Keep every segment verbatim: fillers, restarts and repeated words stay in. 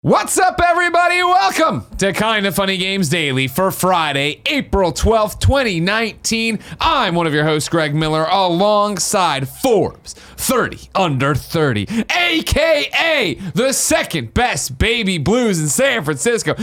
What's up, everybody? Welcome to Kinda Funny Games Daily for Friday, April twelfth, twenty nineteen. I'm one of your hosts, Greg Miller, alongside Forbes thirty under thirty, aka the second best baby blues in San Francisco,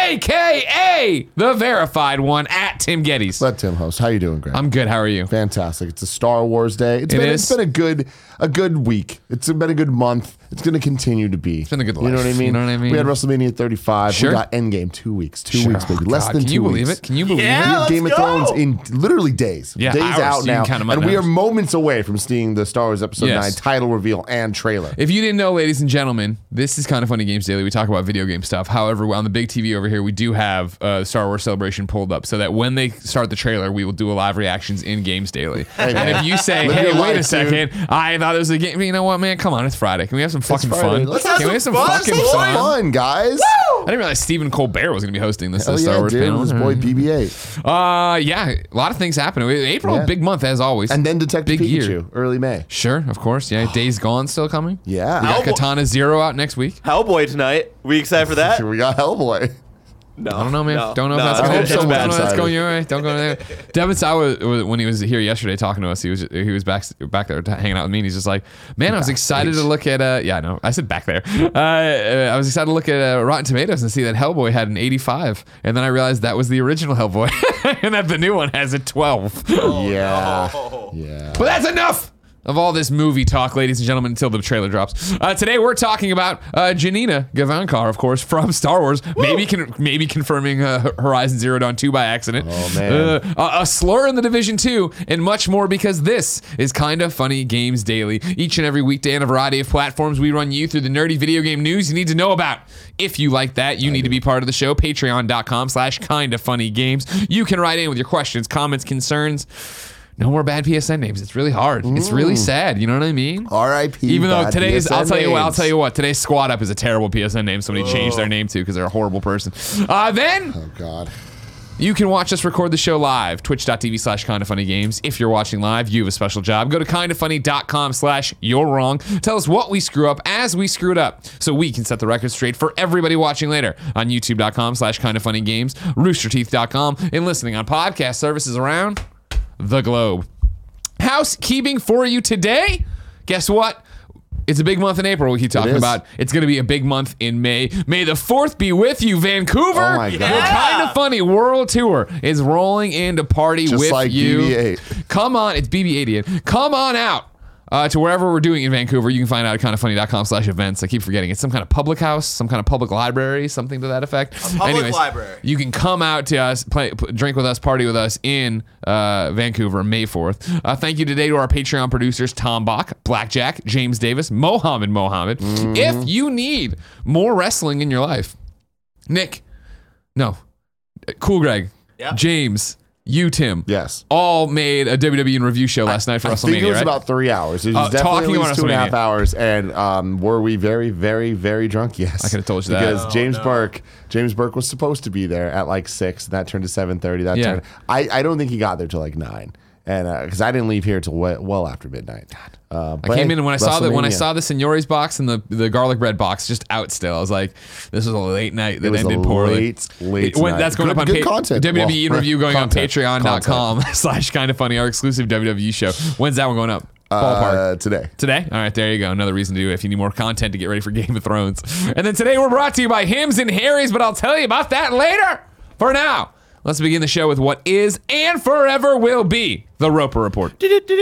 aka the verified one at Tim Geddes. Let Tim host. How you doing, Greg? I'm good. How are you? Fantastic. It's a Star Wars day. It's It been is. it's been a good a good week. It's been a good month. It's going to continue to be. It's been a good You know life. what I mean? You know what I mean? We had WrestleMania thirty-five. Sure. We got Endgame two weeks. Two Sure. weeks, baby. Oh, Less God. than Can two you weeks. believe it? Can you believe Yeah. it? We have let's Game of go. Thrones in literally days. Yeah, days hours. out You now. can count them out And we in are hours. moments away from seeing the Star Wars Episode Yes. nine title reveal and trailer. If you didn't know, ladies and gentlemen, this is Kinda Funny Games Daily. We talk about video game stuff. However, on the big T V over here, we do have uh, Star Wars Celebration pulled up so that when they start the trailer, we will do a live reactions in Games Daily. Hey, and man. if you say, Live hey, your wait life, a second, I thought it was a game. You know what, man? Come on, it's Friday. Can we have some fucking Friday. fun? Let's have Can we have some some fun. fucking Let's fun? have Fun, guys. I didn't realize Stephen Colbert was going to be hosting this Oh uh, Star yeah, Wars dude. panel. His boy B B eight. Uh, yeah, a lot of things happening. April, Yeah. big month as always. And then Detective Big Pikachu, year. early May. Sure, of course. Yeah, Days Gone still coming. Yeah. We got Hellboy- Katana Zero out next week. Hellboy tonight. We excited for that? We got Hellboy. No, I don't know, man. no, don't know no, if that's I going. hope Don't know someone's if that's excited. going your way. Don't go there. Devin Sawa, was- when he was here yesterday talking to us, he was he was back back there hanging out with me. And he's just like, man, I was excited to look at. Uh, yeah, no, I said back there. Uh, I was excited to look at uh, Rotten Tomatoes and see that Hellboy had an eighty-five, and then I realized that was the original Hellboy, and that the new one has a twelve. yeah. Oh. Yeah. But that's enough of all this movie talk, ladies and gentlemen, until the trailer drops. Uh, today we're talking about uh, Janina Gavankar, of course, from Star Wars. Maybe con- maybe confirming uh, Horizon Zero Dawn two by accident. Oh, man. Uh, a, a slur in the Division two, and much more, because this is Kinda Funny Games Daily. Each and every weekday on a variety of platforms, we run you through the nerdy video game news you need to know about. If you like that, you need to be part of the show. Patreon.com slash Kinda Funny Games. You can write in with your questions, comments, concerns. No more bad P S N names. It's really hard. It's really sad. You know what I mean? R I P Even though bad today's, P S N I'll tell you what, I'll names. tell you what, today's Squad Up is a terrible P S N name. Somebody changed their name to because they're a horrible person. Uh, then Oh God. you can watch us record the show live, twitch.tv slash Kinda Funny Games. If you're watching live, you have a special job. Go to kindafunny.com slash you're wrong. Tell us what we screw up as we screw it up, so we can set the record straight for everybody watching later on youtube.com slash Kinda Funny Games, roosterteeth dot com, and listening on podcast services around the globe. Housekeeping for you today. Guess what? It's a big month in April we keep talking is. about. It's going to be a big month in May. May the fourth be with you, Vancouver. Oh, my God. The Kinda Funny World Tour is rolling in to party Just with like you. B B eight. Come on, it's B B eighty-eight. Come on out uh, to wherever we're doing in Vancouver. You can find out at kindafunny.com slash events. I keep forgetting. It's some kind of public house, some kind of public library, something to that effect. A public library. You can come out to us, play, p- drink with us, party with us in uh, Vancouver, May fourth. Uh, thank you today to our Patreon producers, Tom Bach, Blackjack, James Davis, Mohammed Mohammed. Mm-hmm. If you need more wrestling in your life, Nick, no, Cool Greg, Yep. James, you, Tim, Yes. all made a W W E in review show last night for I WrestleMania, think it was right? about three hours. It was Uh, definitely talking at about least two and a half WrestleMania. hours. And um, were we very, very, very drunk? Yes. I could have told you that. Because Oh, James no. Burke, James Burke was supposed to be there at like six. And that turned to seven thirty. That Yeah. turned. I, I don't think he got there till like nine. And because I didn't leave here till well, well after midnight. Uh, I came in and when I saw that when I WrestleMania. saw the Signori's box and the, the garlic bread box just out still, I was like, this was a late night that It was ended a poorly. late, late When, night. that's going Good- up on good pa- content. W W E in Well, review going content. on patreon.com slash kind of funny, our exclusive W W E show. When's that one going up? Ballpark. Uh, today. Today? All right, there you go. Another reason to do it if you need more content to get ready for Game of Thrones. And then today we're brought to you by Hims and Harry's, but I'll tell you about that later. For now, let's begin the show with what is and forever will be the Roper Report.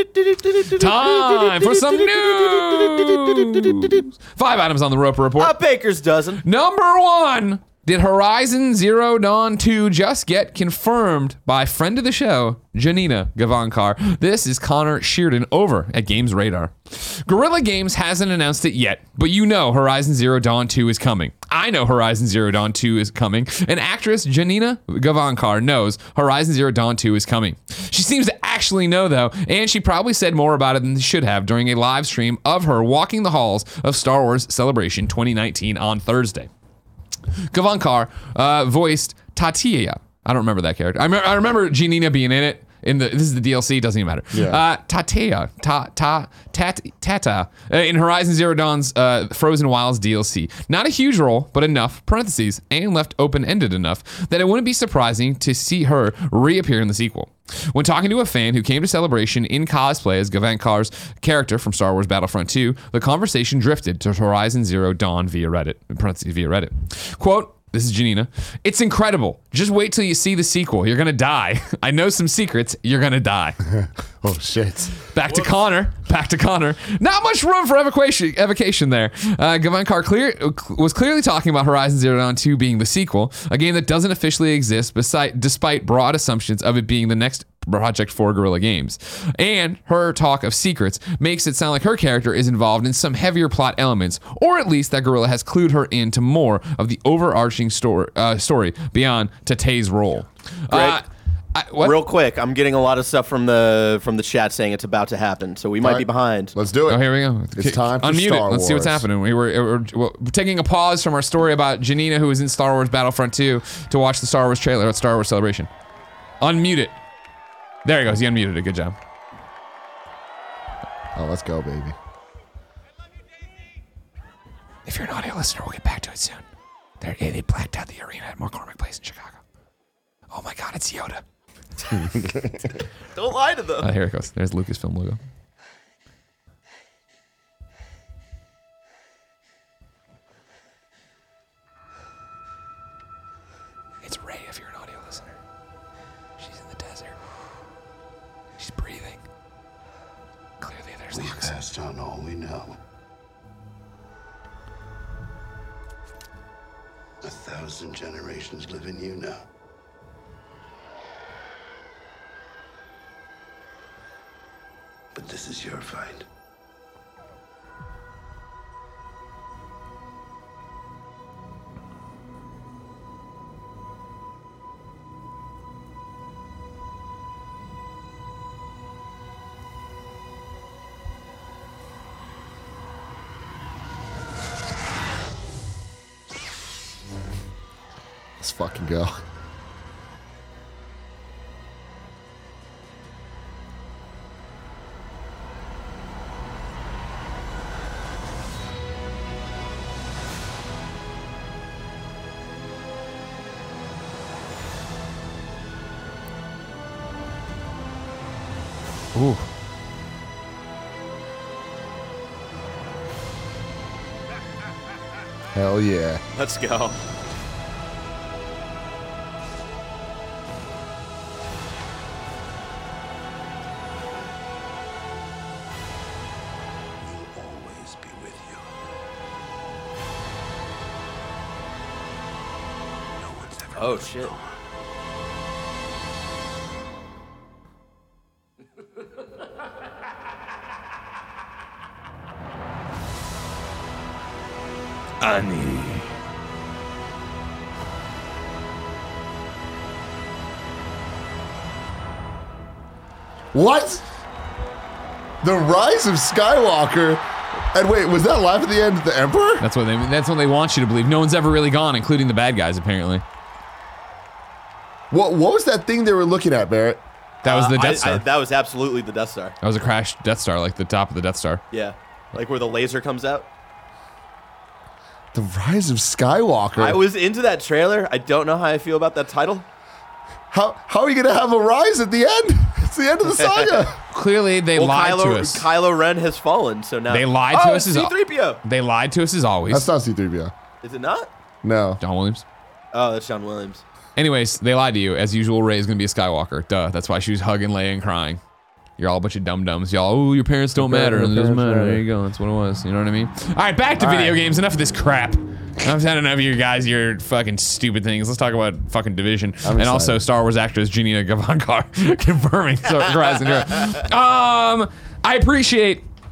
Time for some news. Five items on the Roper Report. A baker's dozen. Number one. Did Horizon Zero Dawn two just get confirmed by friend of the show, Janina Gavankar? This is Connor Sheardon over at Games Radar. Guerrilla Games hasn't announced it yet, but you know Horizon Zero Dawn two is coming. I know Horizon Zero Dawn two is coming, and actress Janina Gavankar knows Horizon Zero Dawn two is coming. She seems to actually know, though, and she probably said more about it than she should have during a live stream of her walking the halls of Star Wars Celebration twenty nineteen on Thursday. Gavankar uh, voiced Tatia. I don't remember that character. I, me- I remember Janina being in it. In the this is the D L C, doesn't even matter. Yeah. Uh, Tatea, ta ta tat Tata uh, in Horizon Zero Dawn's uh, Frozen Wilds D L C. Not a huge role, but enough parentheses and left open ended enough that it wouldn't be surprising to see her reappear in the sequel. When talking to a fan who came to Celebration in cosplay as Gavankhar's character from Star Wars Battlefront two, the conversation drifted to Horizon Zero Dawn via Reddit. In parentheses, via Reddit. Quote. This is Janina. It's incredible. Just wait till you see the sequel. You're going to die. I know some secrets. You're going to die. Oh, shit. Back to Connor. Back to Connor. Not much room for evocation, evocation there. Uh, Gavankar clear, was clearly talking about Horizon Zero Dawn two being the sequel, a game that doesn't officially exist beside, despite broad assumptions of it being the next project for Guerrilla Games. And her talk of secrets makes it sound like her character is involved in some heavier plot elements, or at least that Guerrilla has clued her into more of the overarching story, uh, story beyond Tate's role. Uh, I, what? Real quick, I'm getting a lot of stuff from the from the chat saying it's about to happen, so we might Right. be behind. Let's do it. Oh, here we go. It's time for Unmute Star it. Let's see what's Wars. happening. We were, we're, we're taking a pause from our story about Janina, who was in Star Wars Battlefront two, to watch the Star Wars trailer at Star Wars Celebration. Unmute it. There he goes. He unmuted it. Good job. Oh, let's go, baby. If you're an audio listener, we'll get back to it soon. They're, they blacked out the arena at McCormick Place in Chicago. Oh my God, it's Yoda. Don't lie to them. Uh, here it goes. There's Lucasfilm logo. It's Rey if you're an audio listener. She's in the desert. She's breathing. Clearly there's We oxygen. passed on all we know. A thousand generations live in you now. But this is your fight. Let's fucking go. Ooh. Hell yeah. Let's go. We'll always be with you. No one's ever Oh moved shit. on. Annie. What? The Rise of Skywalker. And wait, was that live at the end of the Emperor? That's what they. That's what they want you to believe. No one's ever really gone, including the bad guys, apparently. What What was that thing they were looking at, Barrett? That was the Uh, Death I- Star. I- that was absolutely the Death Star. that was a crashed Death Star, like the top of the Death Star. Yeah. Like where the laser comes out. The Rise of Skywalker. I was into that trailer. I don't know how I feel about that title. how How are you gonna have a rise at the end? It's the end of the saga. Clearly, they Well, lied Kylo, to us. Kylo Ren has fallen, so now They lied oh, to us it's as C three P O. They lied to us as always. That's not C three P O. Is it not? No. John Williams. Oh, that's John Williams. Anyways, they lied to you. As usual, Rey is going to be a Skywalker. Duh. That's why she was hugging Leia and crying. You're all a bunch of dum-dums. Y'all, oh, your parents don't Your matter. parents- It doesn't parents matter. matter. There you go. That's what it was. You know what I mean? All right, back to All video right. games. Enough of this crap. I've had enough of you guys, your fucking stupid things. Let's talk about fucking Division. I'm and also excited. Star Wars actress Janina Gavankar confirming so Horizon Zero. Um, I appreciate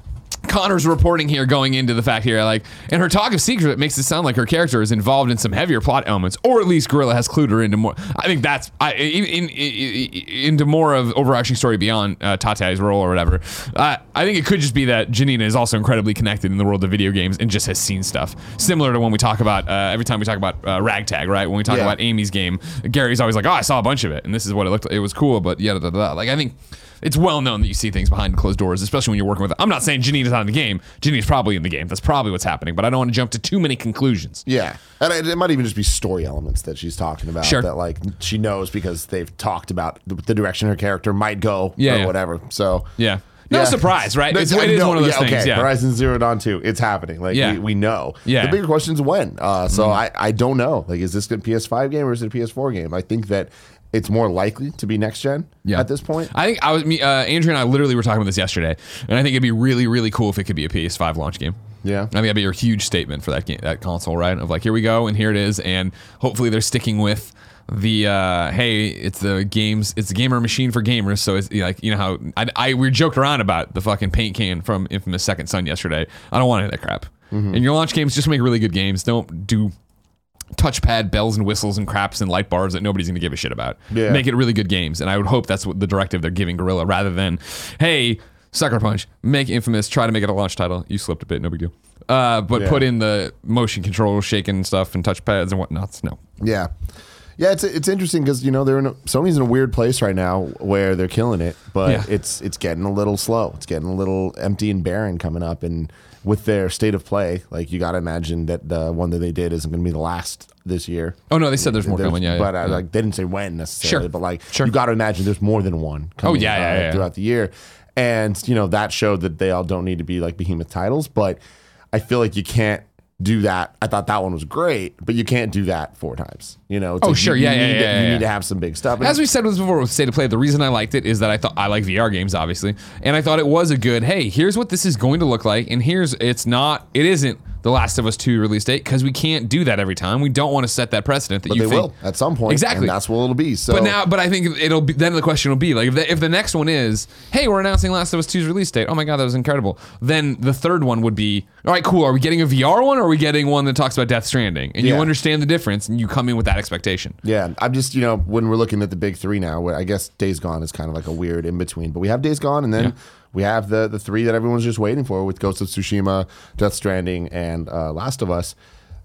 Connor's reporting here going into the fact here, like, and her talk of secret makes it sound like her character is involved in some heavier plot elements, or at least Guerrilla has clued her into more. I think that's I, in, in, in, into more of overarching story beyond uh, Tate's role or whatever. Uh, I think it could just be that Janina is also incredibly connected in the world of video games and just has seen stuff similar to when we talk about uh, every time we talk about uh, Ragtag, right? When we talk Yeah. about Amy's game, Gary's always like, "Oh, I saw a bunch of it, and this is what it looked like. It was cool, but yeah, da, da, da." Like I think. It's well known that you see things behind closed doors, especially when you're working with. I'm not saying Janina's not in the game. Janina's probably in the game. That's probably what's happening. But I don't want to jump to too many conclusions. Yeah, and it, it might even just be story elements that she's talking about. Sure. That like she knows because they've talked about the, the direction her character might go Yeah, or yeah. whatever. So Yeah. No Yeah. surprise, right? No, It's, I it is know, one of those yeah, things. Okay, Yeah. Horizon Zero Dawn two, it's happening. Like Yeah. we, we know. Yeah. The bigger question is when. Uh, so I, I don't know. Like, is this a P S five game or is it a P S four game? I think that it's more likely to be next gen Yeah. at this point. I think I was me, uh, Andrew and I literally were talking about this yesterday, and I think it'd be really, really cool if it could be a P S five launch game. Yeah. I think that'd be a huge statement for that game, that console, right? Of like, here we go, and here it is, and hopefully they're sticking with the uh, hey, it's the games, it's a gamer machine for gamers. So it's you know, like you know how I, I we joked around about the fucking paint can from Infamous Second Son yesterday. I don't want any of that crap. Mm-hmm. In your launch games, just make really good games. Don't do touchpad bells and whistles and craps and light bars that nobody's going to give a shit about. Yeah. Make it really good games, and I would hope that's what the directive they're giving Guerrilla, rather than, hey, Sucker Punch, make Infamous, try to make it a launch title. You slipped a bit, no big deal. Uh, but Yeah. put in the motion control, shaking stuff, and touchpads and whatnots. No. Yeah. Yeah, it's it's interesting because you know they're in a, Sony's in a weird place right now where they're killing it, but Yeah. it's it's getting a little slow. It's getting a little empty and barren coming up, and with their state of play, like you got to imagine that the one that they did isn't going to be the last this year. Oh no, they said there's more There's- coming. Yeah, but yeah, uh, yeah. like they didn't say when necessarily, Sure. but like Sure. you got to imagine there's more than one coming yeah, yeah, uh, yeah, yeah. throughout the year, and you know that showed that they all don't need to be like behemoth titles, but I feel like you can't do that. I thought that one was great, but you can't do that four times. You know? It's Oh, like sure. You, Yeah, you yeah, need yeah, to, yeah, You yeah. need to have some big stuff. And As we said before with State of Play, the reason I liked it is that I thought I like V R games, obviously, and I thought it was a good. Hey, here's what this is going to look like, and here's it's not. It isn't The Last of Us two release date because we can't do that every time. We don't want to set that precedent that but you they think. will at some point. Exactly. And that's what it'll be. So But now, but I think it'll be. Then the question will be like, if the, if the next one is, hey, we're announcing Last of Us two's release date. Oh my god, that was incredible. Then the third one would be, all right, cool. Are we getting a V R one, or are we getting one that talks about Death Stranding? And you Yeah. understand the difference, and you come in with that expectation. yeah, I'm just, you know, when we're looking at the big three now, where I guess Days Gone is kind of like a weird in between. But we have Days Gone, and then Yeah. we have the the three that everyone's just waiting for with Ghost of Tsushima, Death Stranding, and uh, Last of Us.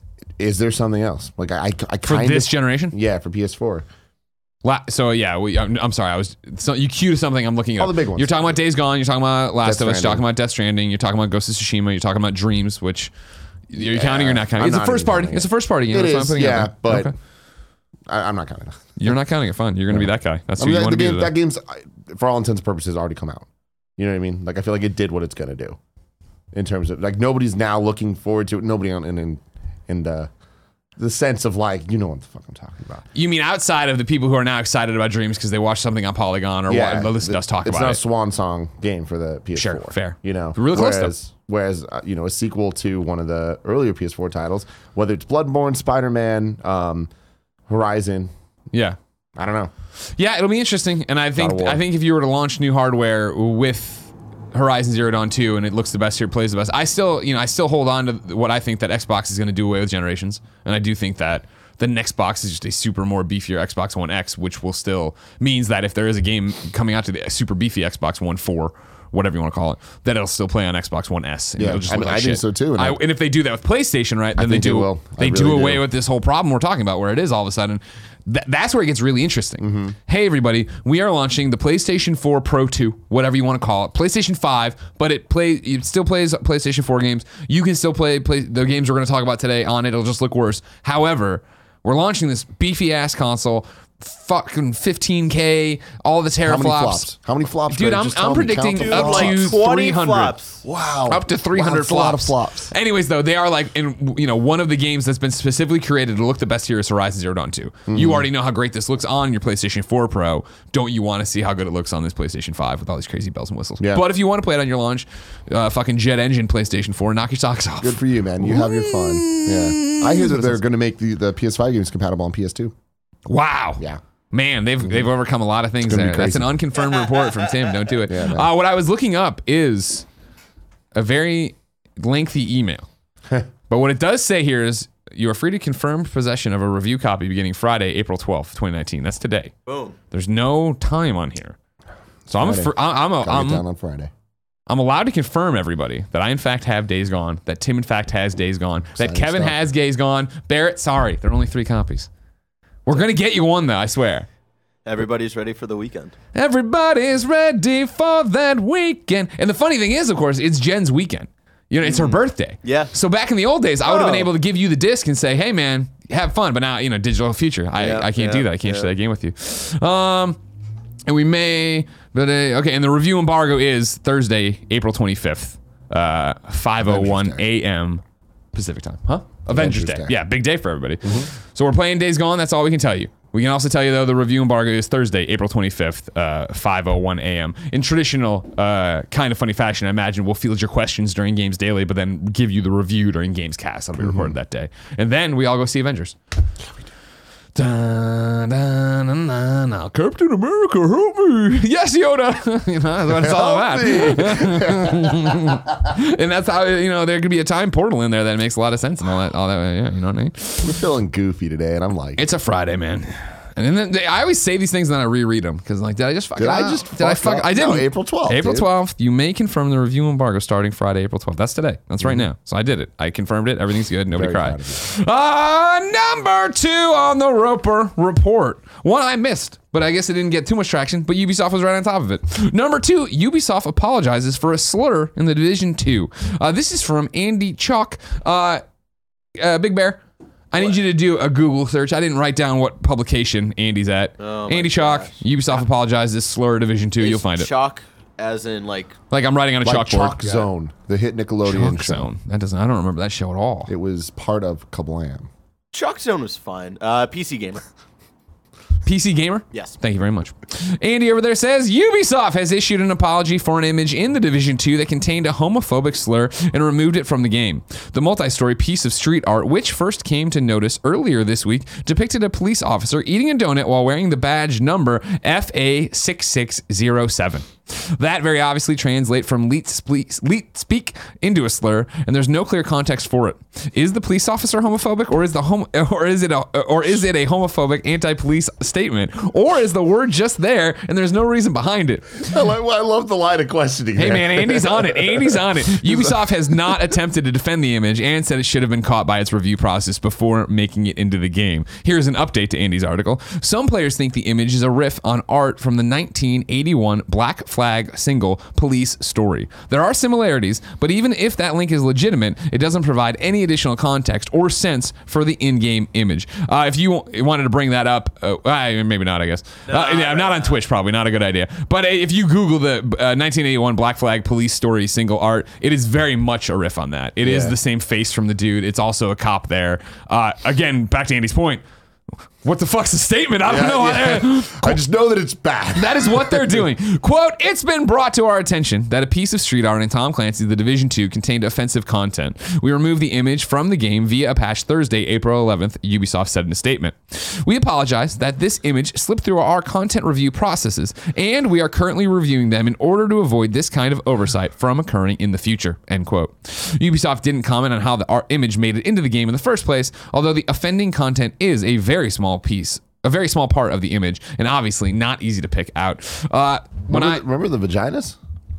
Is there something else? Like I, I, I For kind this of, generation? yeah, for P S four. La- so yeah, we, I'm, I'm sorry. I was so you queued something. I'm looking at All the big ones. You're talking about Days Gone. You're talking about Last Death of Us. You're Stranding. talking about Death Stranding. You're talking about Ghost of Tsushima. You're talking about Dreams, which you're Yeah, counting or not counting. I'm It's a not first even party. counting It's a it. first party game. It That's what I'm is, putting yeah, out there. but Okay. I, I'm not counting. You're not counting it. Fun. You're going to be that guy. That's I who mean, you that, want the to be. game, that game's, uh, for all intents and purposes, already come out. You know what I mean? Like I feel like it did what it's gonna do, in terms of like nobody's now looking forward to it. Nobody on in in, in the the sense of like you know what the fuck I'm talking about. You mean outside of the people who are now excited about Dreams because they watched something on Polygon or Yeah, what? Listen to us talk it's about not it. a swan song game for the P S four. Sure, fair. You know, Really close, though. whereas whereas uh, you know a sequel to one of the earlier P S four titles, whether it's Bloodborne, Spider-Man, um, Horizon, Yeah. I don't know. Yeah, it'll be interesting, and I think God of War. I think if you were to launch new hardware with Horizon Zero Dawn two and it looks the best here, plays the best, I still you know I still hold on to what I think that Xbox is going to do away with generations, and I do think that the next box is just a super more beefier Xbox One X, which will still means that if there is a game coming out to the super beefy Xbox One four, whatever you want to call it, that it'll still play on Xbox One S. And Yeah, it'll just I look mean, like I think shit. so too, and I, I- and if they do that with PlayStation, right, then they think they do will. I they do really away do. with this whole problem we're talking about, where it is all of a sudden. Th- that's where it gets really interesting. Mm-hmm. Hey, everybody, we are launching the PlayStation four Pro two, whatever you want to call it, PlayStation five, but it play it still plays PlayStation four games. You can still play, play the games we're going to talk about today on it. It'll just look worse. However, we're launching this beefy ass console, fucking fifteen K, all the How many teraflops. flops? How many flops? Dude, Greg? I'm- Just I'm tell me, predicting count the up flops. to like twenty three hundred. flops. Wow, Up to three hundred wow, that's a lot of flops. flops. Anyways, though, they are like in you know one of the games that's been specifically created to look the best here is Horizon Zero Dawn two. Mm-hmm. You already know how great this looks on your PlayStation four Pro. Don't you want to see how good it looks on this PlayStation five with all these crazy bells and whistles? Yeah. But if you want to play it on your launch, uh, fucking jet engine PlayStation four, knock your socks off. Good for you, man. You have your fun. Yeah, I hear that they're going to make the, the P S five games compatible on P S two. Wow. Yeah. Man, they've they've overcome a lot of things gonna be there. That's an crazy. unconfirmed report from Tim. Don't do it. Yeah, man. uh, what I was looking up is a very lengthy email. But what it does say here is you are free to confirm possession of a review copy beginning Friday, April twelfth, twenty nineteen. That's today. Boom. There's no time on here. So I'm a, Friday. fr- I'm a, Gotta I'm, get down on Friday. I'm allowed to confirm, everybody, that I in fact have Days Gone, that Tim in fact has Days Gone, that Exciting Kevin stuff. has Days Gone. Barrett, sorry, there are only three copies. We're gonna get you one though, I swear. Everybody's ready for the weekend. Everybody's ready for that weekend. And the funny thing is, of course, it's Jen's weekend. You know, it's her birthday. Yeah. So back in the old days, I would have been Oh. able to give you the disc and say, hey, man, have fun. But now, you know, digital future. I, Yeah, I can't do yeah, that. I can't yeah. share that game with you. Um, and we may, but uh, okay. And the review embargo is Thursday, April twenty-fifth, uh, five oh one Avengers a.m. Pacific time. Huh? Avengers, Avengers Day. Day. Yeah, big day for everybody. So we're playing Days Gone. That's all we can tell you. We can also tell you, though, the review embargo is Thursday, April twenty-fifth, uh, five oh one a.m. In traditional uh, kind of funny fashion, I imagine we'll field your questions during Games Daily, but then give you the review during Games Cast. That'll be recorded that day. And then we all go see Avengers. Dun, dun, dun, dun, dun. Captain America, help me. Yes, Yoda. You know, that's what it's all about. And that's how, you know, there could be a time portal in there that makes a lot of sense and all that. All that yeah, you know what I mean? We're feeling goofy today, and I'm like, It's a Friday, man. And then they, I always say these things and then I reread them because, like, did I just fuck Did it I up? just Did I fuck fuck? up? I didn't. No, April twelfth, April dude. twelfth. You may confirm the review embargo starting Friday, April twelfth. That's today. That's right now. So I did it. I confirmed it. Everything's good. Nobody Very cried. Uh, number two on the Roper report. One I missed, but I guess it didn't get too much traction. But Ubisoft was right on top of it. Number two, Ubisoft apologizes for a slur in the Division two. Uh, this is from Andy Chalk. Uh, uh, Big Bear. I need you to do a Google search. I didn't write down what publication Andy's at. Oh my Andy Chalk, gosh. Ubisoft apologizes, slur Division two. You'll find it. Chalk, as in like Like I'm writing on a like chalkboard. Chalk Zone, the hit Nickelodeon Chalk show. Zone. That doesn't. I don't remember that show at all. It was part of Kablam. Chalk Zone was fine. Uh, P C gamer. P C Gamer? Yes. Thank you very much. Andy over there says Ubisoft has issued an apology for an image in the Division two that contained a homophobic slur and removed it from the game. The multi-story piece of street art, which first came to notice earlier this week, depicted a police officer eating a donut while wearing the badge number F A six six zero seven. That very obviously translate from leet speak, leet speak into a slur, and there's no clear context for it. Is the police officer homophobic, or is the hom- or is it a or is it a homophobic anti-police statement, or is the word just there and there's no reason behind it? I, like, I love the line of questioning. Hey there. man, Andy's on it. Andy's on it. Ubisoft has not attempted to defend the image and said it should have been caught by its review process before making it into the game. Here's an update to Andy's article. Some players think the image is a riff on art from the nineteen eighty-one Black Flag single Police Story. There are similarities, but even if that link is legitimate, it doesn't provide any additional context or sense for the in-game image. Uh, if you wanted to bring that up, uh, uh, maybe not, I guess. Uh, yeah, not on Twitch, probably not a good idea. But if you Google the uh, nineteen eighty-one Black Flag Police Story single art, it is very much a riff on that. It is Yeah. the same face from the dude. It's also a cop there. Uh, again, back to Andy's point. What the fuck's the statement? I don't Yeah, know. yeah. I just know that it's bad. That is what they're doing. Quote, it's been brought to our attention that a piece of street art in Tom Clancy's The Division two contained offensive content. We removed the image from the game via a patch Thursday, April eleventh, Ubisoft said in a statement. We apologize that this image slipped through our content review processes, and we are currently reviewing them in order to avoid this kind of oversight from occurring in the future, end quote. Ubisoft didn't comment on how the art image made it into the game in the first place, although the offending content is a very small piece, a very small part of the image, and obviously not easy to pick out. Uh, when remember, I remember the vaginas?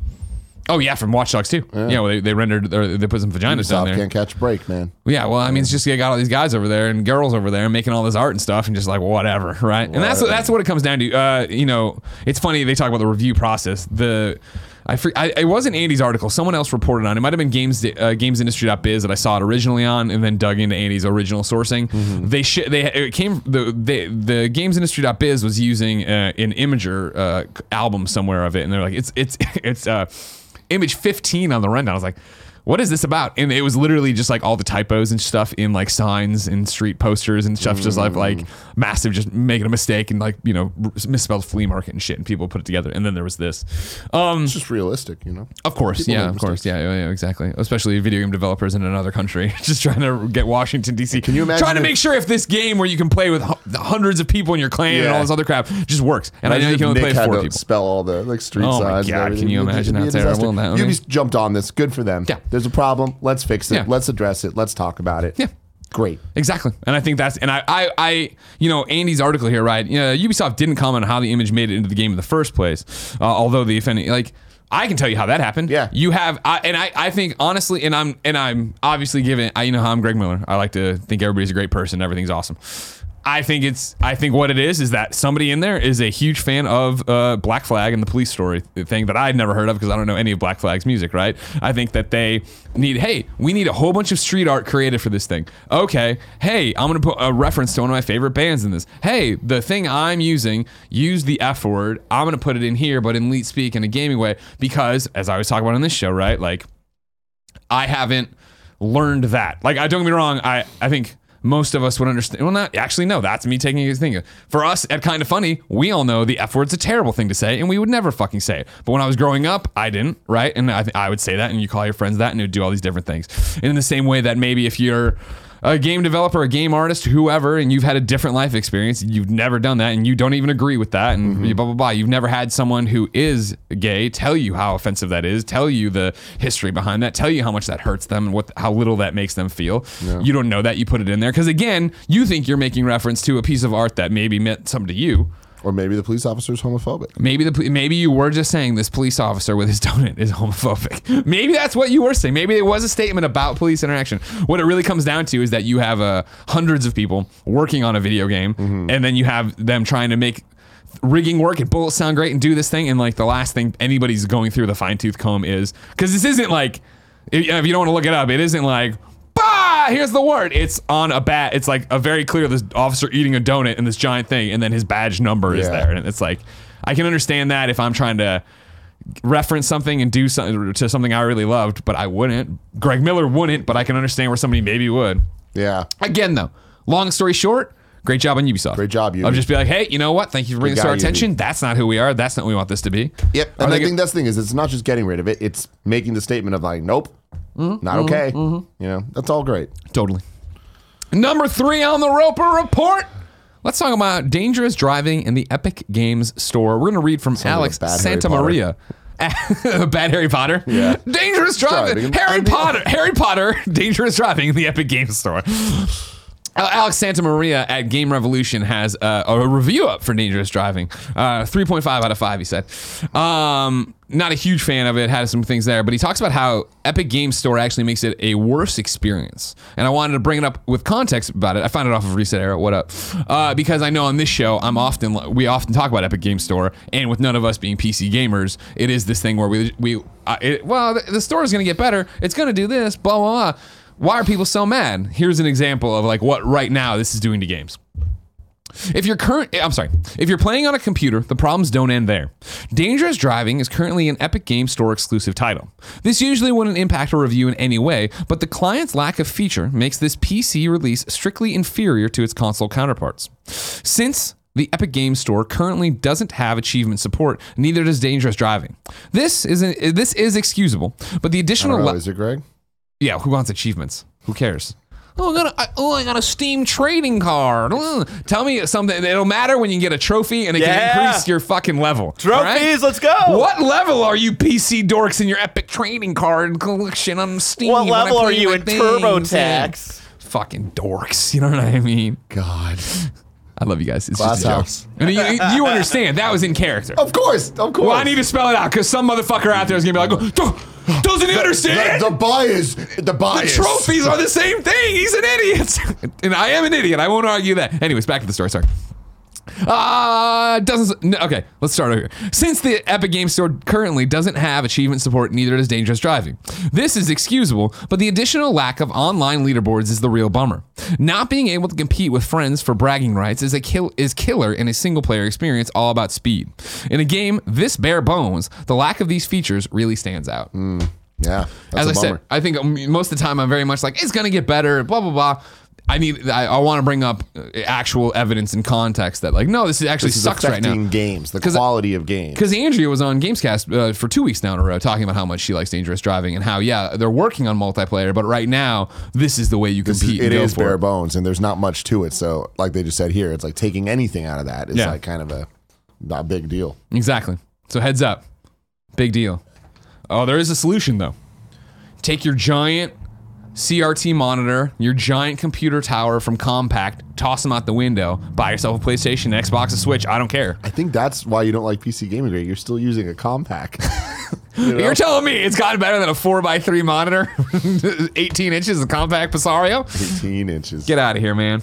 oh yeah, from Watch Dogs too. Yeah, well, they, they rendered or they put some vaginas down Ubisoft there. can't catch a break, man. Yeah, well, I mean, it's just you got all these guys over there and girls over there making all this art and stuff, and just like whatever, right? And that's that's what it comes down to. Uh, you know, it's funny they talk about the review process. The I, fre- I it wasn't Andy's article. Someone else reported on it. It might have been games uh, gamesindustry.biz that I saw it originally on, and then dug into Andy's original sourcing. Mm-hmm. They sh- they it came the they, the gamesindustry.biz was using uh, an Imager uh, album somewhere of it, and they're like it's it's it's uh, image fifteen on the rundown. I was like, what is this about? And it was literally just like all the typos and stuff in like signs and street posters and stuff, mm. just like like massive, just making a mistake and like, you know, misspelled flea market and shit, and people put it together. And then there was this. Um, it's just realistic, you know? Of course, people yeah, of course, yeah, yeah, yeah, exactly. Especially video game developers in another country, just trying to get Washington D C. Can you imagine trying to if, make sure if this game where you can play with h- hundreds of people in your clan yeah. and all this other crap just works, and imagine I know you can only Nick play had four to people. Spell all the like street oh signs. Oh my god, can you imagine how terrible that would be? Ubisoft jumped on this. Good for them. Yeah. There's a problem. Let's fix it. Yeah. Let's address it. Let's talk about it. Yeah. Great. Exactly. And I think that's, and I, I, I, you know, Andy's article here, right? You know, Ubisoft didn't comment on how the image made it into the game in the first place. Uh, although the offending, like, I can tell you how that happened. Yeah. You have, I, and I, I think honestly, and I'm, and I'm obviously giving, I, you know how I'm Greg Miller. I like to think everybody's a great person. Everything's awesome. I think it's, I think what it is is that somebody in there is a huge fan of uh, Black Flag and the police story thing that I'd never heard of because I don't know any of Black Flag's music, right? I think that they need, hey, we need a whole bunch of street art created for this thing. Okay, hey, I'm gonna put a reference to one of my favorite bands in this. Hey, the thing I'm using, use the F word. I'm gonna put it in here, but in Leet speak in a gaming way because, as I was talking about on this show, right? Like, I haven't learned that. Like, I don't get me wrong. I, I think. Most of us would understand. Well, not actually. No, that's me taking his thing. For us at Kinda Funny, we all know the F word's a terrible thing to say, and we would never fucking say it. But when I was growing up, I didn't, right? And I, th- I would say that, and you call your friends that, and you'd do all these different things. And in the same way that maybe if you're a game developer, a game artist, whoever, and you've had a different life experience, you've never done that, and you don't even agree with that, and mm-hmm. blah, blah, blah. You've never had someone who is gay tell you how offensive that is, tell you the history behind that, tell you how much that hurts them, and what how little that makes them feel. Yeah. You don't know that. You put it in there. Because, again, you think you're making reference to a piece of art that maybe meant something to you. Or maybe the police officer is homophobic. Maybe the maybe you were just saying this police officer with his donut is homophobic. Maybe that's what you were saying. Maybe it was a statement about police interaction. What it really comes down to is that you have uh, hundreds of people working on a video game, mm-hmm. and then you have them trying to make rigging work and bullets sound great and do this thing, and like the last thing anybody's going through the fine tooth comb is, because this isn't like, if, if you don't want to look it up, it isn't like, bah, here's the word. It's on a bat. It's like a very clear, this officer eating a donut in this giant thing, and then his badge number is yeah. there. And it's like, I can understand that if I'm trying to reference something and do something to something I really loved, but I wouldn't. Greg Miller wouldn't, but I can understand where somebody maybe would. Yeah. Again, though, long story short, great job on Ubisoft. Great job, Ubisoft. I'll just be like, hey, you know what? Thank you for bringing this to our Ubi. attention. That's not who we are. That's not what we want this to be. Yep. Are And I they think go- that's the thing is it's not just getting rid of it. It's making the statement of like, nope, mm-hmm, not okay. Mm-hmm. You know, that's all great. Totally. Number three on the Roper Report. Let's talk about dangerous driving in the Epic Games Store. We're going to read from Sounds Alex like Santa Maria. Bad Harry Potter. Yeah. Dangerous driving. driving. Harry Potter. Harry Potter. Dangerous driving in the Epic Games Store. Alex Santa Maria at Game Revolution has uh, a review up for Dangerous Driving. Uh, three point five out of five, he said. Um, not a huge fan of it, had some things there, but he talks about how Epic Games Store actually makes it a worse experience. And I wanted to bring it up with context about it. I found it off of Reset Era, what up? Uh, because I know on this show, I'm often we often talk about Epic Games Store, and with none of us being P C gamers, it is this thing where we, we uh, it, well, the, the store is going to get better. It's going to do this, blah, blah, blah. Why are people so mad? Here's an example of like what right now this is doing to games. If you're current, I'm sorry, if you're playing on a computer, the problems don't end there. Dangerous Driving is currently an Epic Games Store exclusive title. This usually wouldn't impact a review in any way, but the client's lack of feature makes this P C release strictly inferior to its console counterparts. Since the Epic Games Store currently doesn't have achievement support, neither does Dangerous Driving. This is an, this is excusable, but the additional I don't know, le- is it Greg? Yeah, who wants achievements? Who cares? Oh, I got a, I, oh, I got a Steam trading card. Ugh. Tell me something. It'll matter when you get a trophy and it Yeah. can increase your fucking level. Trophies, all right? let's go. What level are you P C dorks in your Epic trading card collection on Steam? What when I level are play you my in things? TurboTax? Fucking dorks. You know what I mean? God. I love you guys. It's Glass just a joke. house. I mean, you, you understand. That was in character. Of course. Of course. Well, I need to spell it out because some motherfucker out there is going to be like, oh, doesn't he understand? The, the bias. The bias. The trophies are the same thing. He's an idiot. And I am an idiot. I won't argue that. Anyways, back to the story. Sorry. Uh, doesn't. No, okay, let's start over here. Since the Epic Games Store currently doesn't have achievement support, neither does Dangerous Driving. This is excusable, but the additional lack of online leaderboards is the real bummer. Not being able to compete with friends for bragging rights is a kill is killer in a single player experience all about speed. In a game this bare bones, the lack of these features really stands out. Mm. Yeah. That's As I a said, bummer. I think um, most of the time I'm very much like, it's going to get better, blah, blah, blah. I need. I, I want to bring up uh, actual evidence and context that, like, no, this is actually This is sucks right affecting now. games, the 'Cause- quality of games. Because Andrea was on Gamescast uh, for two weeks now in a row talking about how much she likes dangerous driving and how, yeah, they're working on multiplayer, but right now, this is the way you This is, compete. it and go is for bare it. bones, and there's not much to it. So, like they just said here, it's like taking anything out of that is Yeah. like kind of a not a big deal. Exactly. So heads up. Big deal. Oh, there is a solution, though. Take your giant C R T monitor, your giant computer tower from Compaq, toss them out the window, buy yourself a PlayStation, an Xbox, a Switch. I don't care. I think that's why you don't like P C gaming grade. You're still using a Compaq. You know? You're telling me it's gotten better than a four by three monitor? eighteen inches of Compaq Pisario? eighteen inches. Get out of here, man.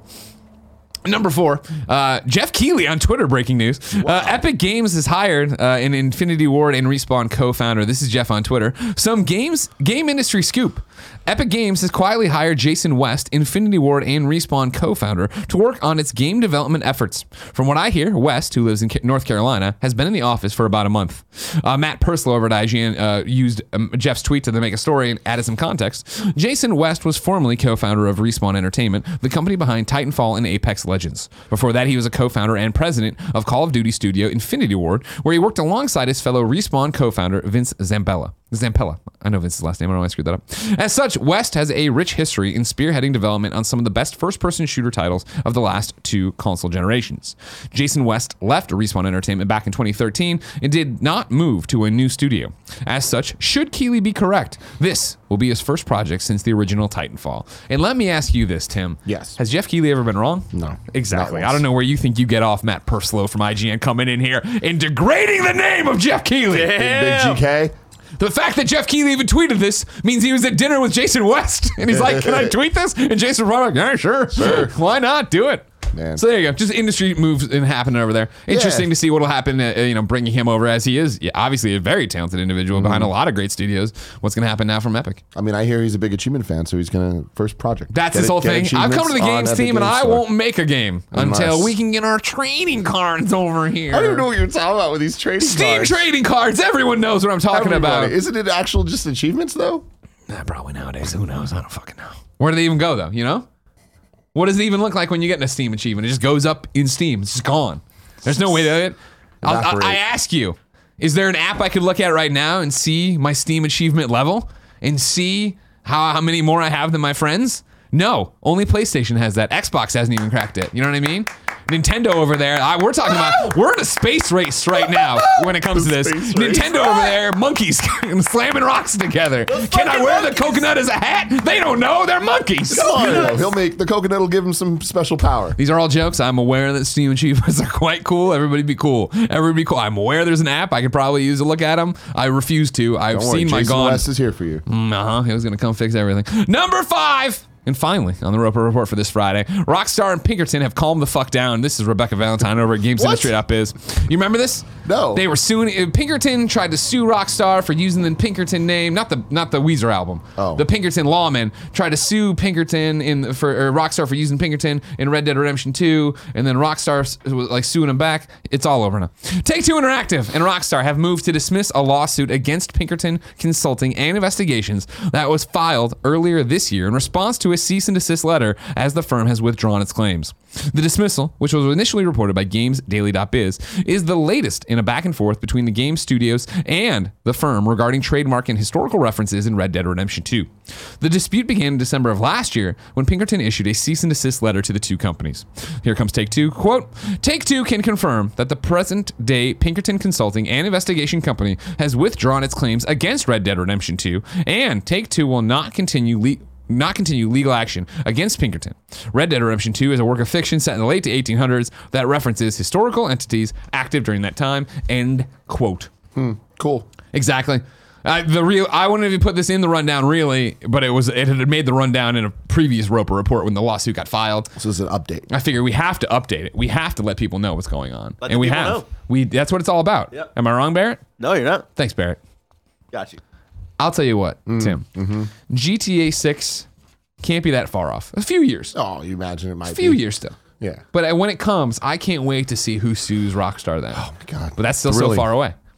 Number four, uh, Jeff Keighley on Twitter, breaking news. Uh, Epic Games has hired uh, an Infinity Ward and Respawn co-founder. This is Jeff on Twitter. Some games, game industry scoop. Epic Games has quietly hired Jason West, Infinity Ward and Respawn co-founder, to work on its game development efforts. From what I hear, West, who lives in North Carolina, has been in the office for about a month. Uh, Matt Purslow over at I G N uh, used um, Jeff's tweet to then make a story and added some context. Jason West was formerly co-founder of Respawn Entertainment, the company behind Titanfall and Apex Legends. Before that, he was a co-founder and president of Call of Duty studio Infinity Ward, where he worked alongside his fellow Respawn co-founder Vince Zampella. Zampella. I know Vince's last name. I don't know why I screwed that up. As such, West has a rich history in spearheading development on some of the best first-person shooter titles of the last two console generations. Jason West left Respawn Entertainment back in twenty thirteen and did not move to a new studio. As such, should Keighley be correct, this will be his first project since the original Titanfall. And let me ask you this, Tim. Yes. Has Jeff Keighley ever been wrong? No. Exactly. Not I don't know where you think you get off, Matt Purslow from I G N, coming in here and degrading the name of Jeff Keighley. Big G K. The fact that Jeff Keighley even tweeted this means he was at dinner with Jason West. And he's like, can I tweet this? And Jason was like, yeah, sure. Sure. Why not? Do it. Man. So there you go. Just industry moves and happening over there. Interesting Yeah. to see what'll happen, uh, you know, bringing him over as he is. Yeah, obviously a very talented individual behind Mm-hmm. a lot of great studios. What's going to happen now from Epic? I mean, I hear he's a big achievement fan, so he's gonna first project. That's Get his it- whole get thing. I've come to the achievements on games Epic team and Games I Store. won't make a game until Unless- we can get our trading cards over here. I don't even know what you're talking about with these trading Steam cards. trading cards. Everyone knows what I'm talking Everybody. about. Isn't it actual just achievements though? Nah, probably nowadays. Who knows? I don't fucking know. Where do they even go, though? You know? What does it even look like when you get in a Steam achievement? It just goes up in Steam. It's just gone. There's no way to it. I'll- I, Evaporate. I ask you, is there an app I could look at right now and see my Steam achievement level and see how, how many more I have than my friends? No. Only PlayStation has that. Xbox hasn't even cracked it. You know what I mean? Nintendo over there, I, we're talking about, we're in a space race right now when it comes to this. space race. Nintendo over there, monkeys slamming rocks together. Can I wear the coconut as a hat? They don't know. They're monkeys. You know, he'll make the coconut will give him some special power. These are all jokes. I'm aware that Steam achievements are quite cool. Everybody be cool. Everybody be cool. I'm aware there's an app. I could probably use to look at them. I refuse to. I've Don't worry, seen my Jason gone. West is here for you. Uh huh. He was going to come fix everything. Number five. And finally, on the Roper Report for this Friday, Rockstar and Pinkerton have calmed the fuck down. This is Rebecca Valentine over at Games What? Industry dot biz. You remember this? No. They were suing. Pinkerton tried to sue Rockstar for using the Pinkerton name, not the not the Weezer album. Oh. The Pinkerton lawmen tried to sue Pinkerton in for or Rockstar for using Pinkerton in Red Dead Redemption two, and then Rockstar s- was like suing them back. It's all over now. Take Two Interactive and Rockstar have moved to dismiss a lawsuit against Pinkerton Consulting and Investigations that was filed earlier this year in response to a cease and desist letter as the firm has withdrawn its claims. The dismissal, which was initially reported by Games Daily dot biz, is the latest in a back and forth between the game studios and the firm regarding trademark and historical references in Red Dead Redemption two. The dispute began in December of last year when Pinkerton issued a cease and desist letter to the two companies. Here comes Take-Two. Quote, Take-Two can confirm that the present-day Pinkerton Consulting and Investigation Company has withdrawn its claims against Red Dead Redemption two, and Take-Two will not continue le- not continue legal action against Pinkerton. Red Dead Redemption two is a work of fiction set in the late to eighteen hundreds that references historical entities active during that time. End quote. Cool. Exactly. Uh, the real I wouldn't even put this in the rundown really, but it was it had made the rundown in a previous Roper report when the lawsuit got filed. This is an update. I figure we have to update it. We have to let people know what's going on, Let and the we people have. know. We that's what it's all about. Yep. Am I wrong, Barrett? No, you're not. Thanks, Barrett. Got you. I'll tell you what, Mm, Tim. mm-hmm. G T A six can't be that far off. A few years. Oh, you imagine it might A few be. years still. Yeah. But when it comes, I can't wait to see who sues Rockstar then. Oh my God. But that's still Really? so far away.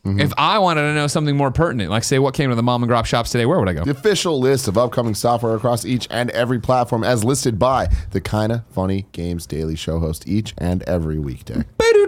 If I wanted to know something more pertinent, like say what came to the mom and grop shops today, where would I go? The official list of upcoming software across each and every platform as listed by the Kinda Funny Games Daily Show host each and every weekday.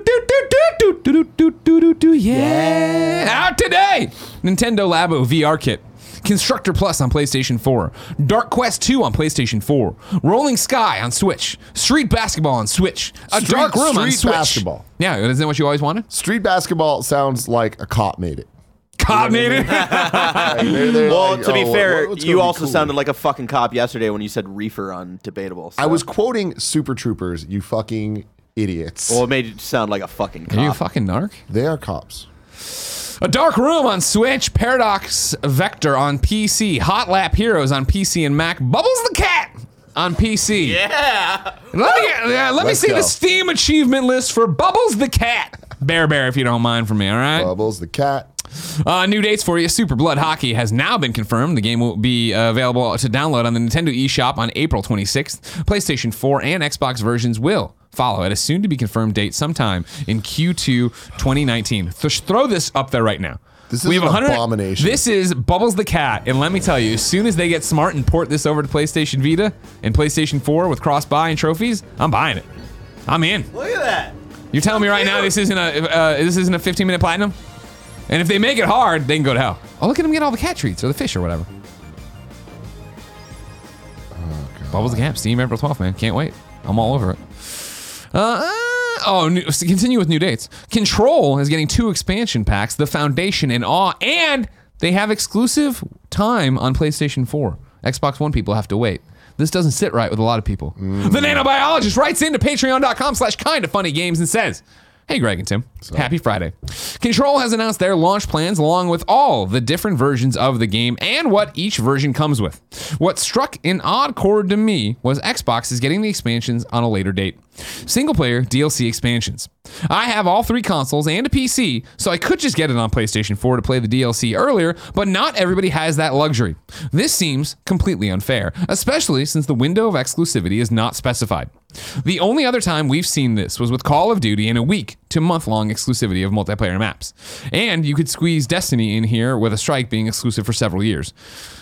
Yeah. Out today! Nintendo Labo V R Kit. Constructor Plus on PlayStation four. Dark Quest two on PlayStation four. Rolling Sky on Switch. Street Basketball on Switch. A Street- Dark Room on Street Switch. Basketball. Yeah, isn't that what you always wanted? Street basketball sounds like a cop made it. Cop made it. Like, they're- they're Well, like, to be oh, fair, what- what's gonna you be also cool? sounded like a fucking cop yesterday when you said reefer on Debatable. So. I was quoting Super Troopers, you fucking idiots. Well, it made it sound like a fucking Are you cop. fucking narc? They are cops. A Dark Room on Switch, Paradox Vector on P C, Hot Lap Heroes on P C and Mac, Bubbles the Cat on P C. Yeah. Let me, yeah, let me Let's see go. the Steam achievement list for Bubbles the Cat. Bear Bear, if you don't mind for me, all right? Bubbles the cat. Uh, new dates for you. Super Blood Hockey has now been confirmed. The game will be uh, available to download on the Nintendo eShop on April twenty-sixth. PlayStation four and Xbox versions will follow at a soon-to-be-confirmed date sometime in Q two twenty nineteen. Th- throw this up there right now. This is an one hundred abomination. This is Bubbles the Cat, and let me tell you, as soon as they get smart and port this over to PlayStation Vita and PlayStation four with cross-buy and trophies, I'm buying it. I'm in. Look at that. You're telling me right now this isn't a uh, this isn't a fifteen minute platinum? And if they make it hard, they can go to hell. Oh, look at them get all the cat treats or the fish or whatever. Oh, God. Bubbles the Cat, Steam April twelfth, man. Can't wait. I'm all over it. Uh, oh, new, so continue with new dates. Control is getting two expansion packs, The Foundation and Awe, and they have exclusive time on PlayStation four. Xbox One people have to wait. This doesn't sit right with a lot of people. Mm. The Nanobiologist writes into patreon.com slash kinda funny games and says, hey, Greg and Tim. Happy Friday. Control has announced their launch plans along with all the different versions of the game and what each version comes with. What struck an odd chord to me was Xbox is getting the expansions on a later date. Single player D L C expansions. I have all three consoles and a P C, so I could just get it on PlayStation four to play the D L C earlier, but not everybody has that luxury. This seems completely unfair, especially since the window of exclusivity is not specified. The only other time we've seen this was with Call of Duty in a week to month-long exclusivity of multiplayer maps. And you could squeeze Destiny in here with a Strike being exclusive for several years.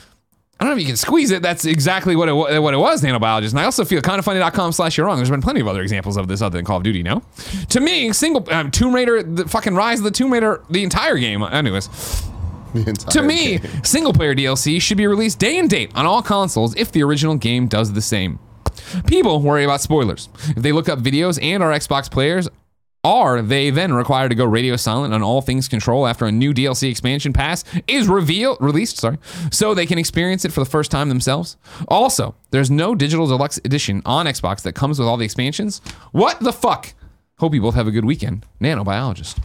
I don't know if you can squeeze it. That's exactly what it, wa- what it was, Nanobiologist. And I also feel kindafunny.com slash you're wrong. There's been plenty of other examples of this other than Call of Duty, no? To me, single um, Tomb Raider, the fucking Rise of the Tomb Raider, the entire game. Anyways, The entire to me, game. single player D L C should be released day and date on all consoles if the original game does the same. People worry about spoilers. If they look up videos and are Xbox players, are they then required to go radio silent on all things Control after a new D L C expansion pass is revealed, released, sorry, so they can experience it for the first time themselves? Also, there's no digital deluxe edition on Xbox that comes with all the expansions. What the fuck? Hope you both have a good weekend. Nanobiologist.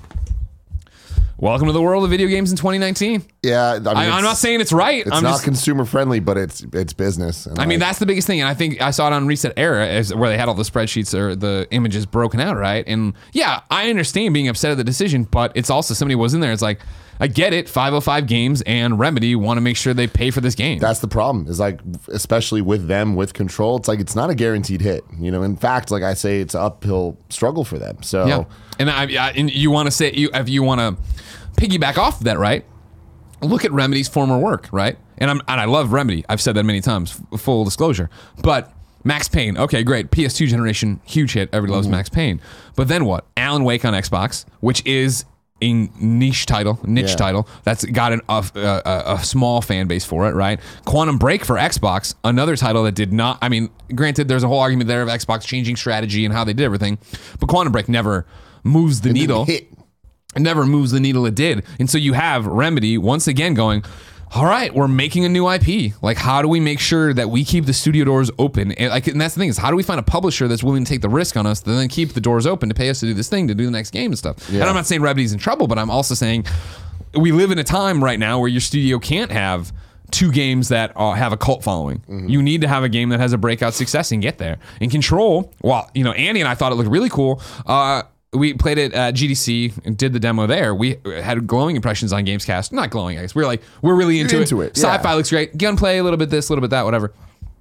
Welcome to the world of video games in twenty nineteen. Yeah, I mean, I, I'm it's- not saying it's right. It's I'm not just, consumer friendly, but it's it's business. And I mean, like, that's the biggest thing. And I think I saw it on Reset Era as, where they had all the spreadsheets or the images broken out, right? And yeah, I understand being upset at the decision, but it's also somebody was in there. It's like, I get it. five oh five Games and Remedy want to make sure they pay for this game. that's the problem. Is like, especially with them with Control, it's like it's not a guaranteed hit. You know, in fact, like I say, it's an uphill struggle for them. So yeah. And, I, I, and you want to say, you, if you want to piggyback off of that, right? Look at Remedy's former work, right? And I'm and I love Remedy. I've said that many times, f- full disclosure. But Max Payne, okay, great. P S two generation, huge hit. Everybody loves Max Payne. But then what? Alan Wake on Xbox, which is a niche title, niche Yeah. title that's got an, a, a, a small fan base for it, right? Quantum Break for Xbox, another title that did not. I mean, granted, there's a whole argument there of Xbox changing strategy and how they did everything, but Quantum Break never moves the it didn't needle. hit. It never moves the needle it did. And so you have Remedy once again going, all right, we're making a new I P. Like, how do we make sure that we keep the studio doors open? And, like, and that's the thing is, how do we find a publisher that's willing to take the risk on us to then keep the doors open to pay us to do this thing, to do the next game and stuff? Yeah. And I'm not saying Remedy's in trouble, but I'm also saying we live in a time right now where your studio can't have two games that uh, have a cult following. Mm-hmm. You need to have a game that has a breakout success and get there. In Control, well, you know, Andy and I thought it looked really cool. Uh, We played it at G D C and did the demo there. We had glowing impressions on Gamescast. Not glowing, I guess. We were like, we're really into, into it. it, yeah. Sci-fi looks great. Gunplay, a little bit this, a little bit that, whatever.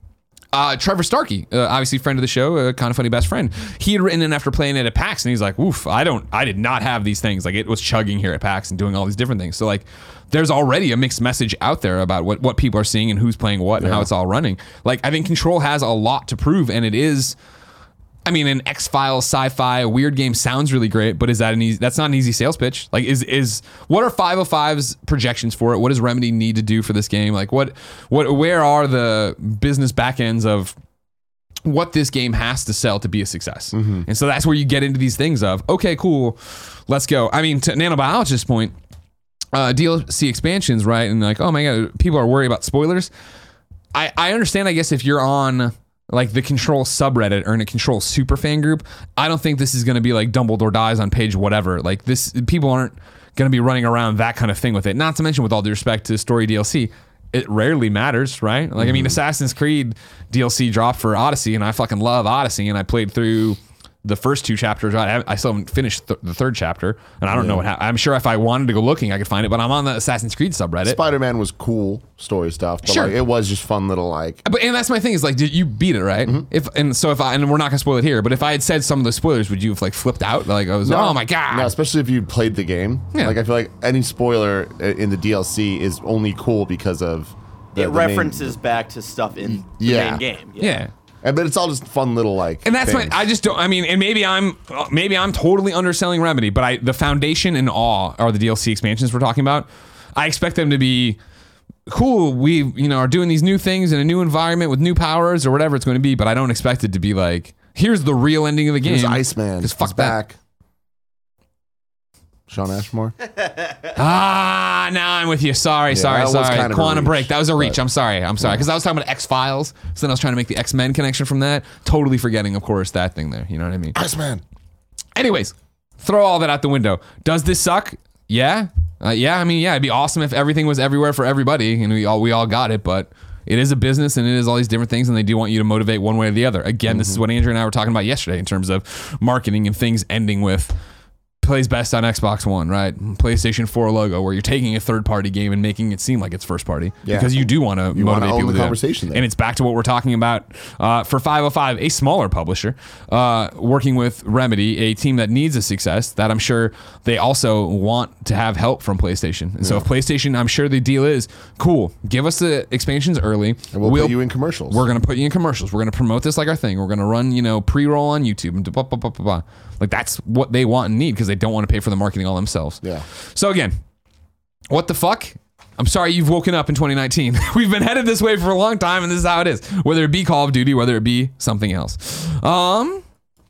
Uh, Trevor Starkey, uh, obviously friend of the show, uh, kind of funny best friend. He had written in after playing it at PAX, and he's like, "Oof, I don't, I did not have these things. Like it was chugging here at PAX and doing all these different things." So like, there's already a mixed message out there about what what people are seeing and who's playing what and Yeah. how it's all running. Like I think Control has a lot to prove, and it is. I mean, an X-Files sci-fi weird game sounds really great, but is that an easy? That's not an easy sales pitch. Like, is is what are five oh five's projections for it? What does Remedy need to do for this game? Like, what what where are the business backends of what this game has to sell to be a success? Mm-hmm. And so that's where you get into these things of okay, cool, let's go. I mean, to Nanobiologist's point, uh, D L C expansions, right? And like, oh my god, people are worried about spoilers. I I understand. I guess if you're on like the Control subreddit or in a Control superfan group, I don't think this is going to be like Dumbledore dies on page whatever. Like this, people aren't going to be running around that kind of thing with it. Not to mention, with all due respect to story D L C, it rarely matters, right? Like, I mean, Assassin's Creed D L C dropped for Odyssey, and I fucking love Odyssey, and I played through the first two chapters. I, I still haven't finished th- the third chapter, and I don't know what happened. I'm sure if I wanted to go looking, I could find it, but I'm on the Assassin's Creed subreddit. Spider-Man was cool story stuff, but Sure. like, it was just fun little like. But and that's my thing is like, did you beat it, right? If and so if I and we're not gonna spoil it here, but if I had said some of the spoilers, would you have like flipped out? Like I was, oh my god. No, especially if you played the game. Yeah. Like I feel like any spoiler in the D L C is only cool because of the, It the main- references back to stuff in the Yeah. main game. yeah. and but it's all just fun little like. And that's things. my. I just don't. I mean, and maybe I'm maybe I'm totally underselling Remedy, but I the foundation and awe are the D L C expansions we're talking about. I expect them to be cool. We you know are doing these new things in a new environment with new powers or whatever it's going to be, but I don't expect it to be like here's the real ending of the game. Here's Iceman. Just fuck He's that. back. Sean Ashmore. Ah, now I'm with you. Sorry, sorry, that was sorry. kind of a Quantum reach, Break. That was a reach. but- I'm sorry. I'm sorry. Because I was talking about X-Files. So then I was trying to make the X-Men connection from that. Totally forgetting, of course, that thing there. You know what I mean? Iceman. Anyways, throw all that out the window. Does this suck? Yeah. Uh, yeah, I mean, yeah, it'd be awesome if everything was everywhere for everybody and we all we all got it, but it is a business and it is all these different things and they do want you to motivate one way or the other. Again, this is what Andrew and I were talking about yesterday in terms of marketing and things ending with plays best on Xbox One, right? PlayStation four logo, where you're taking a third-party game and making it seem like it's first-party Yeah. because you do want to You wanna motivate own people the to do it. conversation there. And it's back to what we're talking about uh, for five oh five, a smaller publisher, uh, working with Remedy, a team that needs a success. That I'm sure they also want to have help from PlayStation. And so if PlayStation, I'm sure the deal is cool. Give us the expansions early, And we'll, put you in commercials. we're gonna put you in commercials. We're gonna promote this like our thing. We're gonna run, you know, pre-roll on YouTube and blah blah blah blah blah. Like that's what they want and need because they don't want to pay for the marketing all themselves. Yeah. So again, what the fuck? I'm sorry you've woken up in twenty nineteen. We've been headed this way for a long time, and this is how it is. Whether it be Call of Duty, whether it be something else. Um,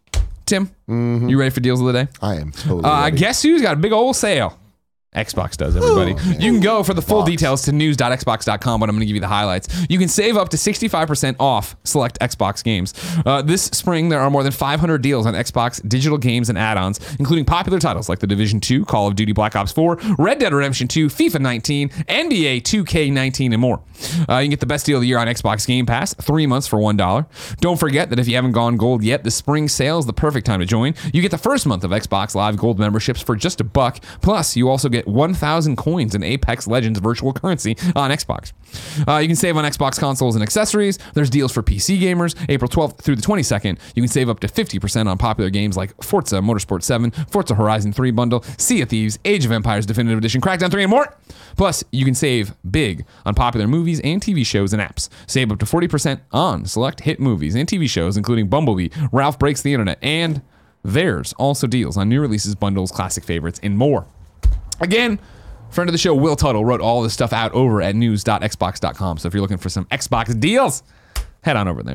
Tim, you ready for deals of the day? I am totally. Uh, ready. guess who's got a big old sale? Xbox does, everybody. You can go for the full Box. details to news dot xbox dot com, but I'm going to give you the highlights. You can save up to sixty-five percent off select Xbox games. Uh, this spring, there are more than five hundred deals on Xbox digital games and add-ons, including popular titles like The Division two, Call of Duty Black Ops four, Red Dead Redemption two, FIFA nineteen, N B A two K nineteen, and more. Uh, you can get the best deal of the year on Xbox Game Pass, three months for one dollar. Don't forget that if you haven't gone gold yet, the spring sale is the perfect time to join. You get the first month of Xbox Live Gold memberships for just a buck. Plus, you also get one thousand coins in Apex Legends virtual currency on Xbox. Uh, you can save on Xbox consoles and accessories. There's deals for P C gamers. April twelfth through the twenty-second, you can save up to fifty percent on popular games like Forza Motorsport seven, Forza Horizon three bundle, Sea of Thieves, Age of Empires Definitive Edition, Crackdown three, and more. Plus, you can save big on popular movies and T V shows and apps. Save up to forty percent on select hit movies and T V shows, including Bumblebee, Ralph Breaks the Internet, and there's also deals on new releases, bundles, classic favorites, and more. Again, friend of the show, Will Tuttle, wrote all this stuff out over at news dot xbox dot com. So if you're looking for some Xbox deals, head on over there.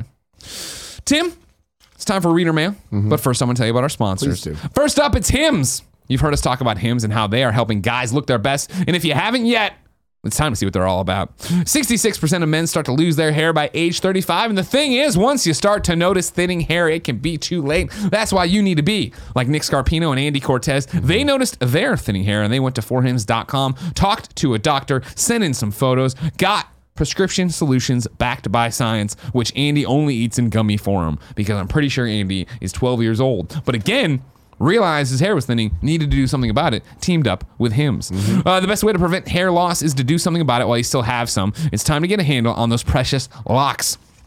Tim, it's time for reader mail. But first, I'm going to tell you about our sponsors. Please do. First up, it's Hims. You've heard us talk about Hims and how they are helping guys look their best. And if you haven't yet, it's time to see what they're all about. sixty-six percent of men start to lose their hair by age thirty-five. And the thing is, once you start to notice thinning hair, it can be too late. That's why you need to be like Nick Scarpino and Andy Cortez. They noticed their thinning hair and they went to four hims dot com, talked to a doctor, sent in some photos, got prescription solutions backed by science, which Andy only eats in gummy form because I'm pretty sure Andy is twelve years old. But again, realized his hair was thinning, needed to do something about it, teamed up with Hims. Mm-hmm. Uh, the best way to prevent hair loss is to do something about it while you still have some. It's time to get a handle on those precious locks.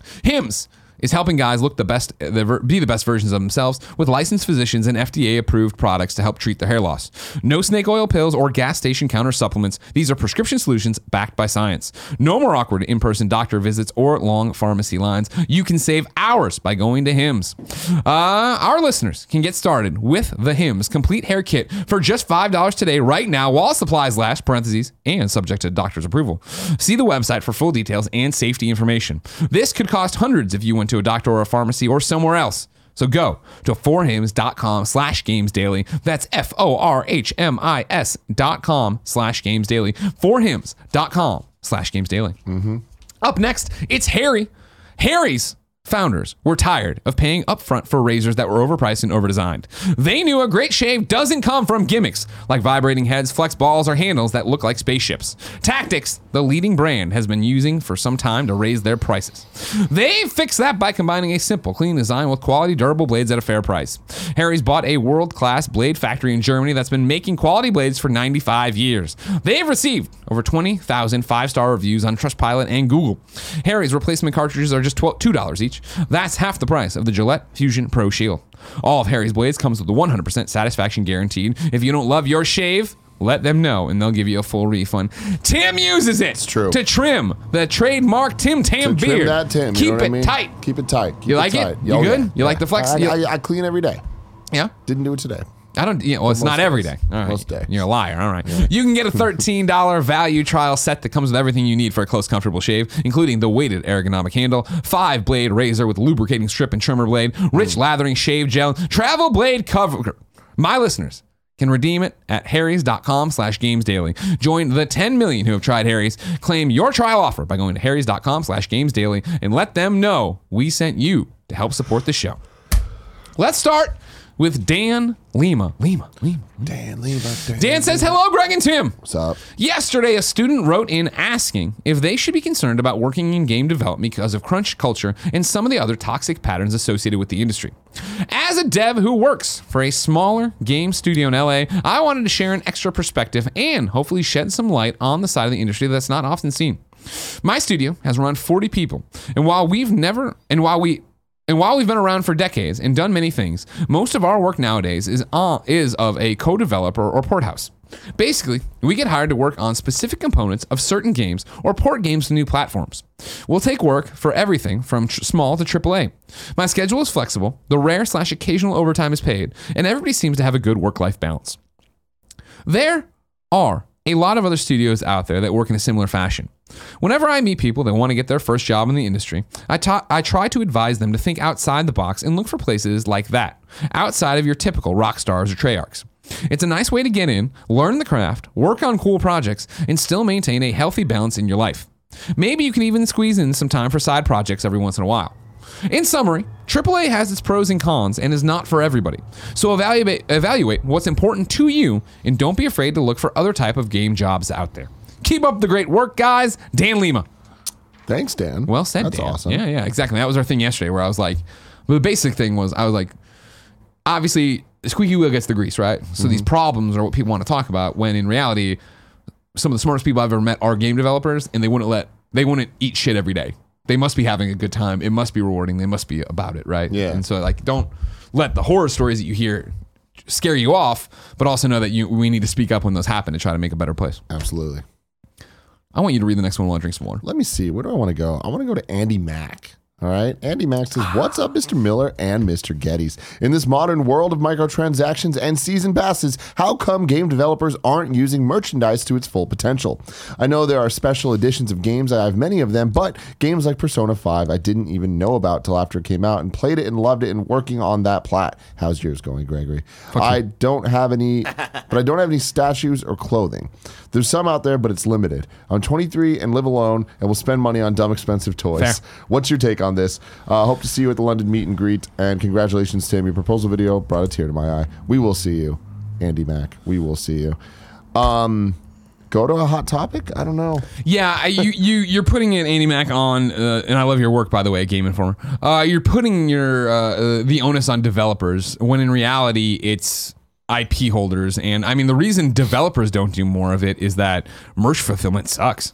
Hims is helping guys look the best, be the best versions of themselves with licensed physicians and F D A-approved products to help treat their hair loss. No snake oil pills or gas station counter supplements. These are prescription solutions backed by science. No more awkward in-person doctor visits or long pharmacy lines. You can save hours by going to Hims. Uh, our listeners can get started with the Hims Complete Hair Kit for just five dollars today, right now, while supplies last, parentheses, and subject to doctor's approval. See the website for full details and safety information. This could cost hundreds if you went to a doctor or a pharmacy or somewhere else. So go to forhims.com slash games daily. That's F O R H M I S dot com slash games daily. forhims.com slash games daily. Mm-hmm. Up next, it's Harry. Harry's founders were tired of paying upfront for razors that were overpriced and overdesigned. They knew a great shave doesn't come from gimmicks like vibrating heads, flex balls, or handles that look like spaceships. Tactics, the leading brand, has been using for some time to raise their prices. They fixed that by combining a simple, clean design with quality, durable blades at a fair price. Harry's bought a world-class blade factory in Germany that's been making quality blades for ninety-five years. They've received over twenty thousand five-star reviews on Trustpilot and Google. Harry's replacement cartridges are just two dollars each. That's half the price of the Gillette Fusion Pro Shield. All of Harry's blades comes with a one hundred percent satisfaction guaranteed. If you don't love your shave, let them know and they'll give you a full refund. Tim uses it It's true. to trim the trademark Tim Tam To beard. trim that Tim. Keep you know what it I mean? tight. Keep it tight. Keep You like tight. it? You Oh, good? yeah. You like the flex? I, You- I, I clean every day. Yeah. Didn't do it today. I don't, yeah, well, it's Most not every days. day. All right. Most days. You're a liar. All right. You can get a thirteen dollars value trial set that comes with everything you need for a close, comfortable shave, including the weighted ergonomic handle, five blade razor with lubricating strip and trimmer blade, rich lathering shave gel, travel blade cover. My listeners can redeem it at harrys.com slash games daily. Join the ten million who have tried Harry's. Claim your trial offer by going to harrys.com slash games daily and let them know we sent you to help support the show. Let's start with Dan Lima. Lima, Lima. Dan, leave us. Dan, Dan says, hello, Greg and Tim. What's up? Yesterday, a student wrote in asking if they should be concerned about working in game development because of crunch culture and some of the other toxic patterns associated with the industry. As a dev who works for a smaller game studio in L A, I wanted to share an extra perspective and hopefully shed some light on the side of the industry that's not often seen. My studio has around forty people, and while we've never, and while we And while we've been around for decades and done many things, most of our work nowadays is uh, is of a co-developer or port house. Basically, we get hired to work on specific components of certain games or port games to new platforms. We'll take work for everything from tr- small to triple A. My schedule is flexible, the rare slash occasional overtime is paid, and everybody seems to have a good work-life balance. There are a lot of other studios out there that work in a similar fashion. Whenever I meet people that want to get their first job in the industry, I, ta- I try to advise them to think outside the box and look for places like that, outside of your typical rock stars or Treyarchs. It's a nice way to get in, learn the craft, work on cool projects, and still maintain a healthy balance in your life. Maybe you can even squeeze in some time for side projects every once in a while. In summary, triple A has its pros and cons and is not for everybody. So evaluate, evaluate what's important to you and don't be afraid to look for other type of game jobs out there. Keep up the great work, guys. Dan Lima. Thanks, Dan. Well said, That's Dan. awesome. Yeah, yeah, exactly. That was our thing yesterday where I was like, well, the basic thing was, I was like, obviously, squeaky wheel gets the grease, right? So Mm-hmm. these problems are what people want to talk about when in reality, some of the smartest people I've ever met are game developers and they wouldn't let, they wouldn't eat shit every day. They must be having a good time. It must be rewarding. They must be about it, right? Yeah. And so like, don't let the horror stories that you hear scare you off, but also know that you we need to speak up when those happen to try to make a better place. Absolutely. I want you to read the next one while I drink some water. Let me see. Where do I want to go? I want to go to Andy Mack. All right. Andy Mack says, what's up, Mister Miller and Mister Geddes? In this modern world of microtransactions and season passes, how come game developers aren't using merchandise to its full potential? I know there are special editions of games. I have many of them, but games like Persona five, I didn't even know about till after it came out and played it and loved it and working on that plat. How's yours going, Gregory? I don't have any, but I don't have any statues or clothing. There's some out there, but it's limited. I'm twenty-three and live alone and will spend money on dumb, expensive toys. Fair. What's your take on this? Uh, hope to see you at the London meet and greet. And congratulations, Tim. Your proposal video brought a tear to my eye. We will see you, Andy Mack. We will see you. Um, go to a hot topic? I don't know. Yeah, I- you you you're putting in Andy Mack on, uh, and I love your work, by the way, Game Informer. Uh, you're putting your uh, uh, the onus on developers when in reality it's I P holders, and I mean the reason developers don't do more of it is that merch fulfillment sucks.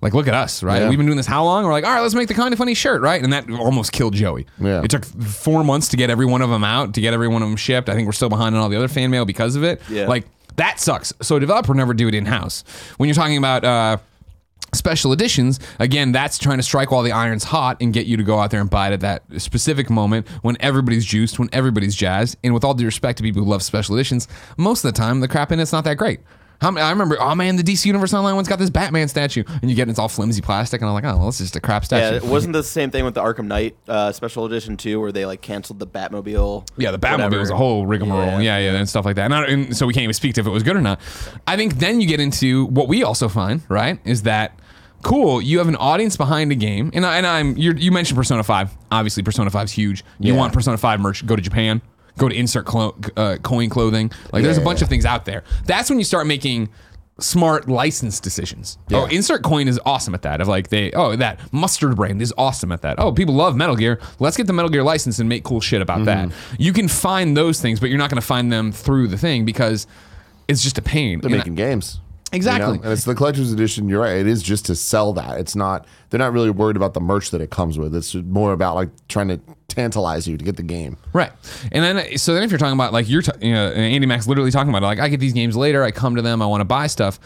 Like, look at us, right? Yeah. We've been doing this how long? We're like, all right, let's make the Kind of Funny shirt, right? And that almost killed Joey. Yeah. It took four months to get every one of them out, to get every one of them shipped. I think we're still behind on all the other fan mail because of it. Yeah. Like, that sucks. So a developer never do it in-house. When you're talking about uh, special editions, again, that's trying to strike while the iron's hot and get you to go out there and buy it at that specific moment when everybody's juiced, when everybody's jazzed. And with all due respect to people who love special editions, most of the time the crap in it's not that great. How many, I remember, oh man, the D C Universe Online one's got this Batman statue, and you get it, it's all flimsy plastic, and I'm like, oh, well, it's just a crap statue. Yeah, it wasn't the same thing with the Arkham Knight uh, special edition too, where they like canceled the Batmobile. Yeah, the Batmobile whatever. was a whole rigmarole. Yeah, Yeah. yeah, and stuff like that. And, I, and so we can't even speak to if it was good or not. I think then you get into what we also find, right, is that cool, you have an audience behind a game, and, I, and I'm you're, you mentioned Persona five. Obviously, Persona five's huge. You Yeah. want Persona five merch, go to Japan. Go to insert clo- uh, coin clothing. Like, there's a Yeah, bunch yeah. of things out there. That's when you start making smart license decisions. Yeah. Oh, Insert Coin is awesome at that. Of like they, oh, that Mustard brand is awesome at that. Oh, people love Metal Gear. Let's get the Metal Gear license and make cool shit about that. You can find those things, but you're not going to find them through the thing because it's just a pain. They're And making games. Exactly. You know? And it's the collector's edition. You're right. It is just to sell that. It's not, they're not really worried about the merch that it comes with. It's more about like trying to tantalize you to get the game. Right. And then, so then if you're talking about like you're, t- you know, Andy Mack's literally talking about it, like I get these games later, I come to them, I want to buy stuff.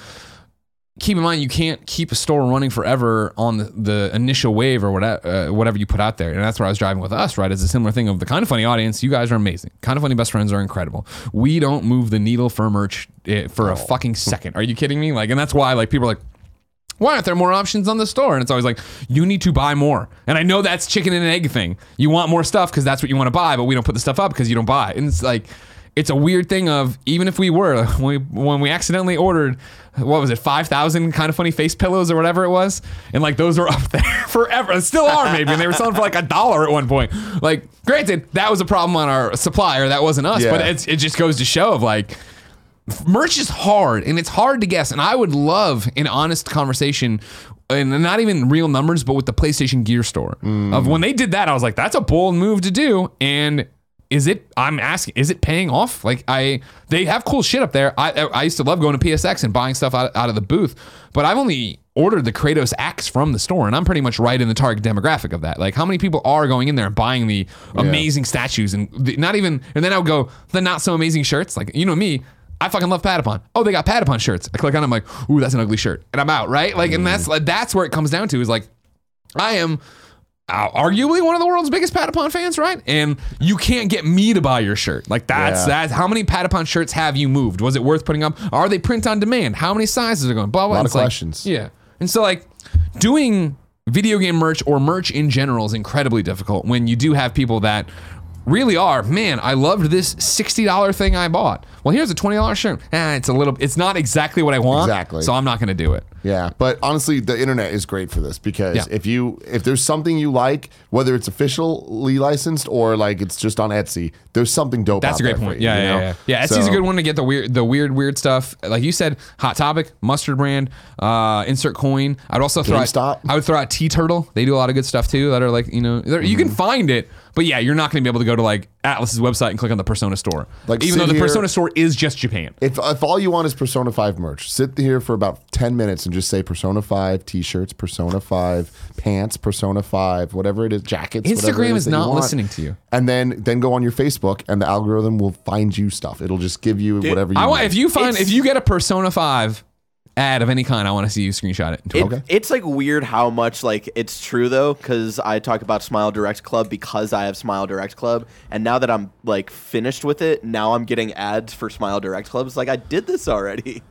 Keep in mind, you can't keep a store running forever on the, the initial wave or whatever, uh, whatever you put out there. And that's where I was driving with us, right? It's a similar thing of the Kind of Funny audience. You guys are amazing. Kind of Funny best friends are incredible. We don't move the needle for merch uh, for a fucking second. Are you kidding me? Like, and that's why like people are like, why aren't there more options on the store? And it's always like, you need to buy more. And I know that's chicken and egg thing. You want more stuff because that's what you want to buy, but we don't put the stuff up because you don't buy. And it's like, it's a weird thing of, even if we were, when we, when we accidentally ordered, what was it, five thousand Kind of Funny face pillows or whatever it was, and like those were up there forever, still are maybe, and they were selling for like a dollar at one point. Like, granted, that was a problem on our supplier, that wasn't us, Yeah. but it's, it just goes to show of like, merch is hard, and it's hard to guess, and I would love an honest conversation, and not even real numbers, but with the PlayStation Gear Store. Of when they did that, I was like, that's a bold move to do, and is it, I'm asking, is it paying off? Like, I, they have cool shit up there. I I used to love going to P S X and buying stuff out, out of the booth, but I've only ordered the Kratos axe from the store, and I'm pretty much right in the target demographic of that. Like, how many people are going in there and buying the amazing statues, and the, not even, and then I would go, the not so amazing shirts, like, you know me, I fucking love Patapon. Oh, they got Patapon shirts. I click on it, I'm like, ooh, that's an ugly shirt. And I'm out, right? Like, and that's like, that's where it comes down to, is like, I am uh, arguably one of the world's biggest Patapon fans, right? And you can't get me to buy your shirt. Like, that's, Yeah. that's, how many Patapon shirts have you moved? Was it worth putting up? Are they print on demand? How many sizes are going? Blah, blah. A lot And of it's like- questions. yeah. And so, like, doing video game merch or merch in general is incredibly difficult when you do have people that really are, man, I loved this sixty dollars thing I bought. Well, here's a twenty dollars shirt. Eh, it's a little, it's not exactly what I want. Exactly. So I'm not going to do it. Yeah, but honestly, the internet is great for this because Yeah. if you if there's something you like, whether it's officially licensed or like it's just on Etsy, there's something dope. That's out a great there for point. you, Yeah, you yeah, know? yeah. Yeah, Etsy's a So- good one to get the weird, the weird, weird stuff. Like you said, Hot Topic, Mustard brand, uh, Insert Coin. I'd also throw out, GameStop. I would throw out Tea Turtle. They do a lot of good stuff too. That are like, you know, they're- you Mm-hmm. can find it, but yeah, you're not going to be able to go to like Atlas's website and click on the Persona store. Like, even though sit the here- Persona store is just Japan. If if all you want is Persona five merch, sit here for about ten minutes and just say Persona five t-shirts, Persona five pants, Persona five, whatever it is, jackets. whatever it Instagram is that you not want. listening to you. And then then go on your Facebook and the algorithm will find you stuff. It'll just give you whatever you I want, need. if you find, It's- if you get a Persona five ad of any kind, I want to see you screenshot it. and tweet It, it. Okay. It's like weird how much like it's true though, because I talk about Smile Direct Club because I have Smile Direct Club, and now that I'm like finished with it, now I'm getting ads for Smile Direct Club. It's like I did this already.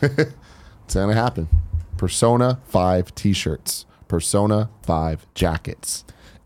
It's gonna happen. Persona five t-shirts, Persona five jackets.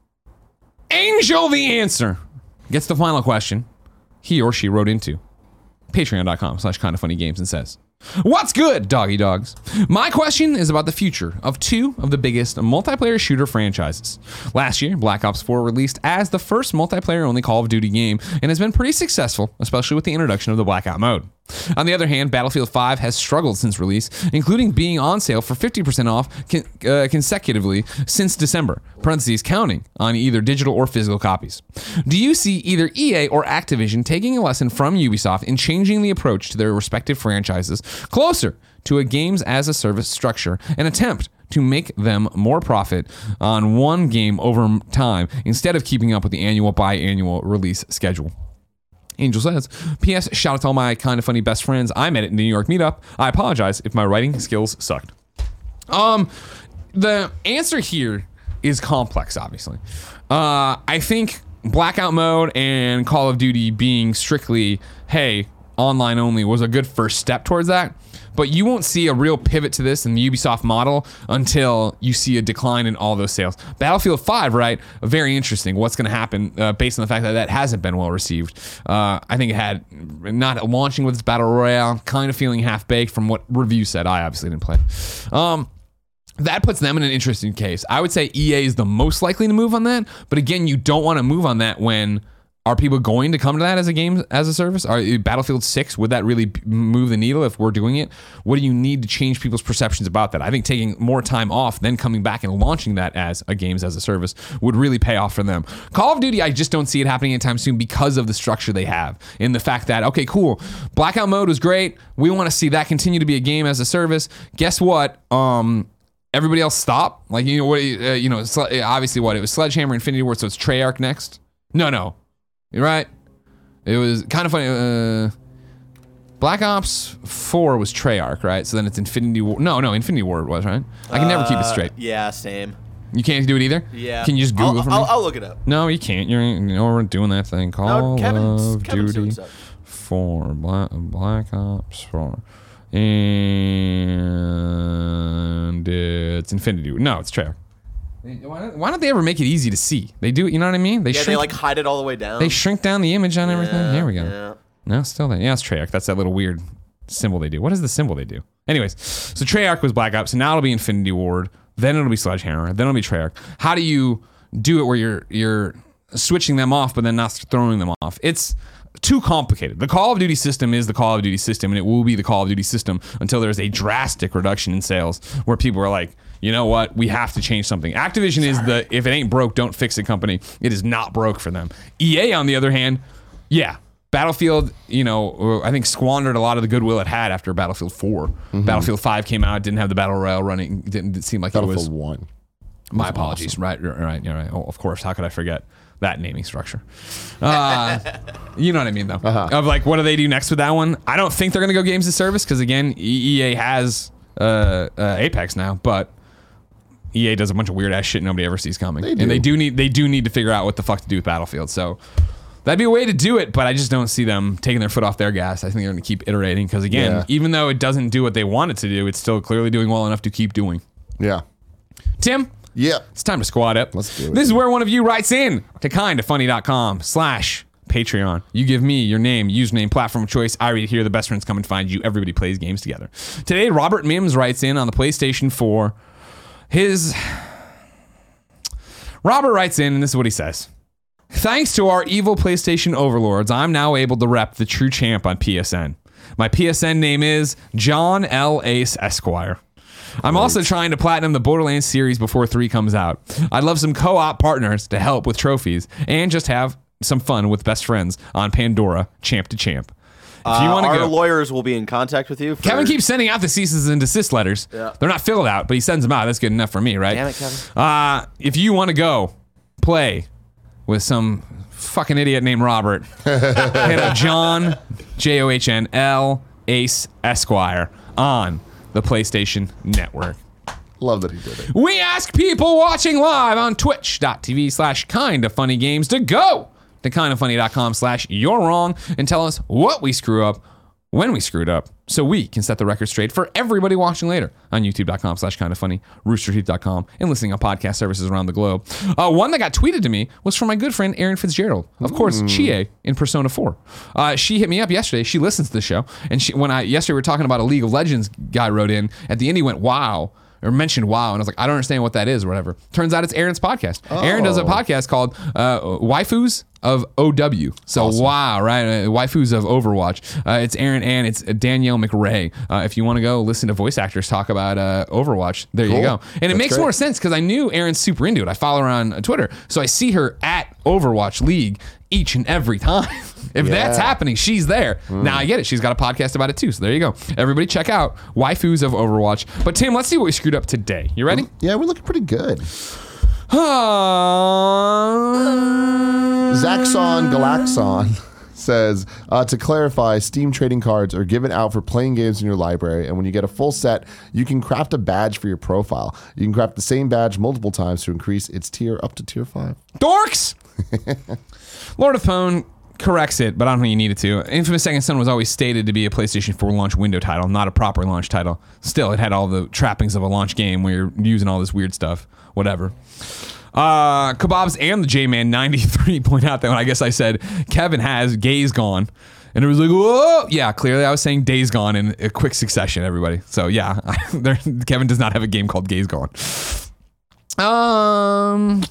Angel the Answer gets the final question he or she wrote into patreon.com slash kind of funny games and says, what's good, doggy dogs? My question is about the future of two of the biggest multiplayer shooter franchises. Last year, Black Ops four released as the first multiplayer-only Call of Duty game and has been pretty successful, especially with the introduction of the Blackout mode. On the other hand, Battlefield five has struggled since release, including being on sale for fifty percent off con- uh, consecutively since December, parentheses counting on either digital or physical copies. Do you see either E A or Activision taking a lesson from Ubisoft in changing the approach to their respective franchises closer to a games as a service structure, an attempt to make them more profit on one game over time instead of keeping up with the annual biannual release schedule? Angel says, P S shout out to all my kind of funny best friends I met at the New York meetup. I apologize if my writing skills sucked. Um, the answer here is complex, obviously. Uh, I think Blackout mode and Call of Duty being strictly, hey, online only was a good first step towards that. But you won't see a real pivot to this in the Ubisoft model until you see a decline in all those sales. Battlefield five, right? Very interesting. What's going to happen uh, based on the fact that that hasn't been well received. Uh, I think it had not launching with its Battle Royale, kind of feeling half-baked from what reviews said. I obviously didn't play. Um, that puts them in an interesting case. I would say E A is the most likely to move on that. But again, you don't want to move on that when... Are people going to come to that as a game as a service? Are Battlefield six, would that really move the needle if we're doing it? What do you need to change people's perceptions about that? I think taking more time off, then coming back and launching that as a games as a service would really pay off for them. Call of Duty, I just don't see it happening anytime soon because of the structure they have. In the fact that, okay, cool, Blackout mode was great. We want to see that continue to be a game as a service. Guess what? Um... Everybody else stop. Like, you know, what? Uh, you know, obviously what? It was Sledgehammer, Infinity Ward, so it's Treyarch next? No, no. You're right. It was kind of funny. Uh, Black Ops four was Treyarch, right? So then it's Infinity War. No, no, Infinity War was, right? I can uh, never keep it straight. Yeah, same. You can't do it either? Yeah. Can you just Google I'll, for I'll, me? I'll look it up. No, you can't. You're, you know, we're doing that thing. Call no, Kevin's, of Kevin's Duty four. Black, Black Ops four. And it's Infinity War. No, it's Treyarch. Why don't, why don't they ever make it easy to see? They do, you know what I mean? They yeah, shrink, they like hide it all the way down. They shrink down the image on everything. Yeah, Here we go. Yeah. No, still there. Yeah, it's Treyarch. That's that little weird symbol they do. What is the symbol they do? Anyways, so Treyarch was Black Ops, so now it'll be Infinity Ward, then it'll be Sledgehammer, then it'll be Treyarch. How do you do it where you're you're switching them off, but then not throwing them off? It's too complicated. The Call of Duty system is the Call of Duty system, and it will be the Call of Duty system until there's a drastic reduction in sales where people are like, you know what, we have to change something. Activision Sorry. is the if it ain't broke, don't fix it company. It is not broke for them. E A, on the other hand, yeah, Battlefield, you know, I think squandered a lot of the goodwill it had after Battlefield four. Mm-hmm. Battlefield five came out, didn't have the Battle Royale running, didn't seem like Battlefield it was. one. My apologies. Awesome. Right, right, right, right. Oh, of course. How could I forget that naming structure? Uh, you know what I mean, though. Uh-huh. Of like, what do they do next with that one? I don't think they're going to go games as service because, again, E A has uh, uh, Apex now, but E A does a bunch of weird ass shit nobody ever sees coming, they and they do need they do need to figure out what the fuck to do with Battlefield. So that'd be a way to do it, but I just don't see them taking their foot off their gas. I think they're going to keep iterating because, again, yeah. even though it doesn't do what they want it to do, it's still clearly doing well enough to keep doing. Yeah. Tim. Yeah. It's time to squad up. Let's do it. This is where one of you writes in to kindafunny.com slash Patreon. You give me your name, username, platform of choice. I read it here. The best friends come and find you. Everybody plays games together. Today, Robert Mims writes in on the PlayStation four. His... Robert writes in, and this is what he says. Thanks to our evil PlayStation overlords, I'm now able to rep the true champ on P S N. My P S N name is John L. Ace Esquire. I'm right. also trying to platinum the Borderlands series before three comes out. I'd love some co-op partners to help with trophies and just have some fun with best friends on Pandora, champ to champ. If you uh, want to our go, lawyers will be in contact with you. For... Kevin keeps sending out the ceases and desist letters. Yeah. They're not filled out, but he sends them out. That's good enough for me, right? Damn it, Kevin. Uh, if you want to go play with some fucking idiot named Robert, hit up John, J O H N L, Ace Esquire on the PlayStation Network. Love that he did it. We ask people watching live on twitch.tv slash kinda funny games to go to kindafunny.com slash you're wrong and tell us what we screw up when we screwed up so we can set the record straight for everybody watching later on youtube.com slash kindafunny, rooster teeth dot com, and listening on podcast services around the globe. Uh, one that got tweeted to me was from my good friend Erin Fitzgerald. Of course, mm. Chie in Persona four. Uh, she hit me up yesterday. She listens to the show. And she, when I yesterday we were talking about a League of Legends guy wrote in, at the end he went, wow, or mentioned WoW, and I was like, I don't understand what that is or whatever. Turns out it's Aaron's podcast. Aaron does a podcast called uh, Waifus of O W. So wow, right? Uh, Waifus of Overwatch. Uh, it's Aaron and it's Danielle McRae. Uh, if you want to go listen to voice actors talk about uh, Overwatch, there you Cool. go. And it That's makes great. more sense because I knew Aaron's super into it. I follow her on uh, Twitter, so I see her at Overwatch League each and every time. If that's Yeah. happening, she's there. Now I get it. She's got a podcast about it too. So there you go. Everybody check out Waifus of Overwatch. But Tim, let's see what we screwed up today. You ready? Yeah, we're looking pretty good. Uh, Zaxxon Galaxon says, uh, to clarify, Steam trading cards are given out for playing games in your library, and when you get a full set, you can craft a badge for your profile. You can craft the same badge multiple times to increase its tier up to tier five. Dorks! Lord of Pwn corrects it, but I don't think you needed to. Infamous Second Son was always stated to be a PlayStation four launch window title, not a proper launch title. Still, it had all the trappings of a launch game where you're using all this weird stuff. Whatever. Uh, Kebabs and the J-Man ninety-three point out that when I guess I said Kevin has Gaze Gone. And it was like, whoa! Yeah, clearly I was saying Days Gone in a quick succession, everybody. So yeah, there, Kevin does not have a game called Gaze Gone. Um...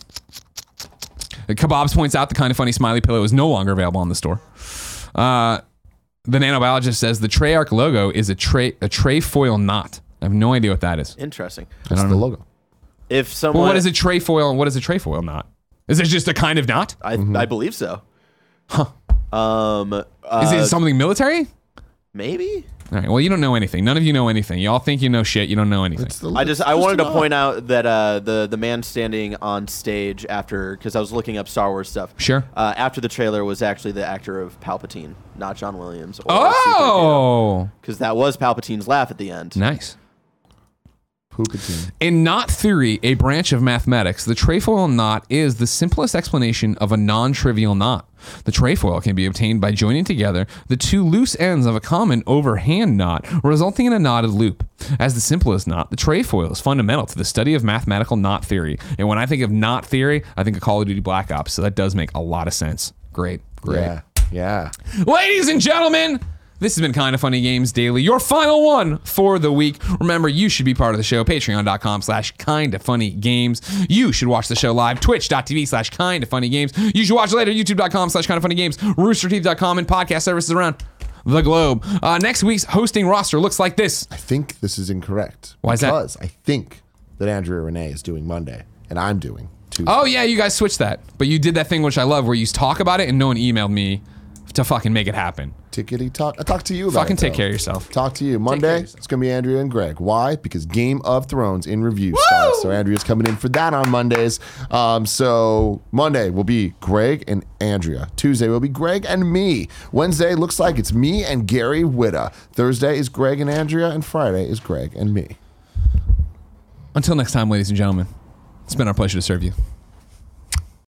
Kebabs points out the Kind of Funny smiley pillow is no longer available on the store. Uh, the nanobiologist says the Treyarch logo is a tray a trefoil knot. I have no idea what that is. Interesting. That's the logo. If someone, Well, what is a trefoil and what is a trefoil knot? Is it just a kind of knot? I, I believe so. Huh. Um. Is uh, it something military? maybe? All right. Well, you don't know anything. None of you know anything. You all think you know shit. You don't know anything. It's the, I just it's I wanted to a point out that uh, the the man standing on stage after, because I was looking up Star Wars stuff. Sure. Uh, after the trailer was actually the actor of Palpatine, not John Williams. Oh, Because that was Palpatine's laugh at the end. nice. Poopatine. In knot theory, a branch of mathematics, the trefoil knot is the simplest explanation of a non-trivial knot. The trefoil can be obtained by joining together the two loose ends of a common overhand knot, resulting in a knotted loop. As the simplest knot, the trefoil is fundamental to the study of mathematical knot theory. And when I think of knot theory, I think of Call of Duty Black Ops, so that does make a lot of sense. Great, great. Yeah. Yeah. Ladies and gentlemen, this has been Kind of Funny Games Daily, your final one for the week. Remember, you should be part of the show, patreon.com slash kind of funny games. You should watch the show live, twitch.tv slash kind of funny games. You should watch it later, youtube.com slash kind of funny games, rooster teeth dot com, and podcast services around the globe. Uh, next week's hosting roster looks like this. I think this is incorrect. Why is that? Because I think that Andrea Renee is doing Monday, and I'm doing Tuesday. Oh, yeah, you guys switched that. But you did that thing which I love where you talk about it and no one emailed me to fucking make it happen. Tickety talk. I talked to you about Fucking it, take though. care of yourself. Talk to you. care Monday, of yourself. it's going to be Andrea and Greg. Why? Because Game of Thrones in review starts. So Andrea's coming in for that on Mondays. Um, so Monday will be Greg and Andrea. Tuesday will be Greg and me. Wednesday looks like it's me and Gary Witta. Thursday is Greg and Andrea. And Friday is Greg and me. Until next time, ladies and gentlemen, it's been our pleasure to serve you.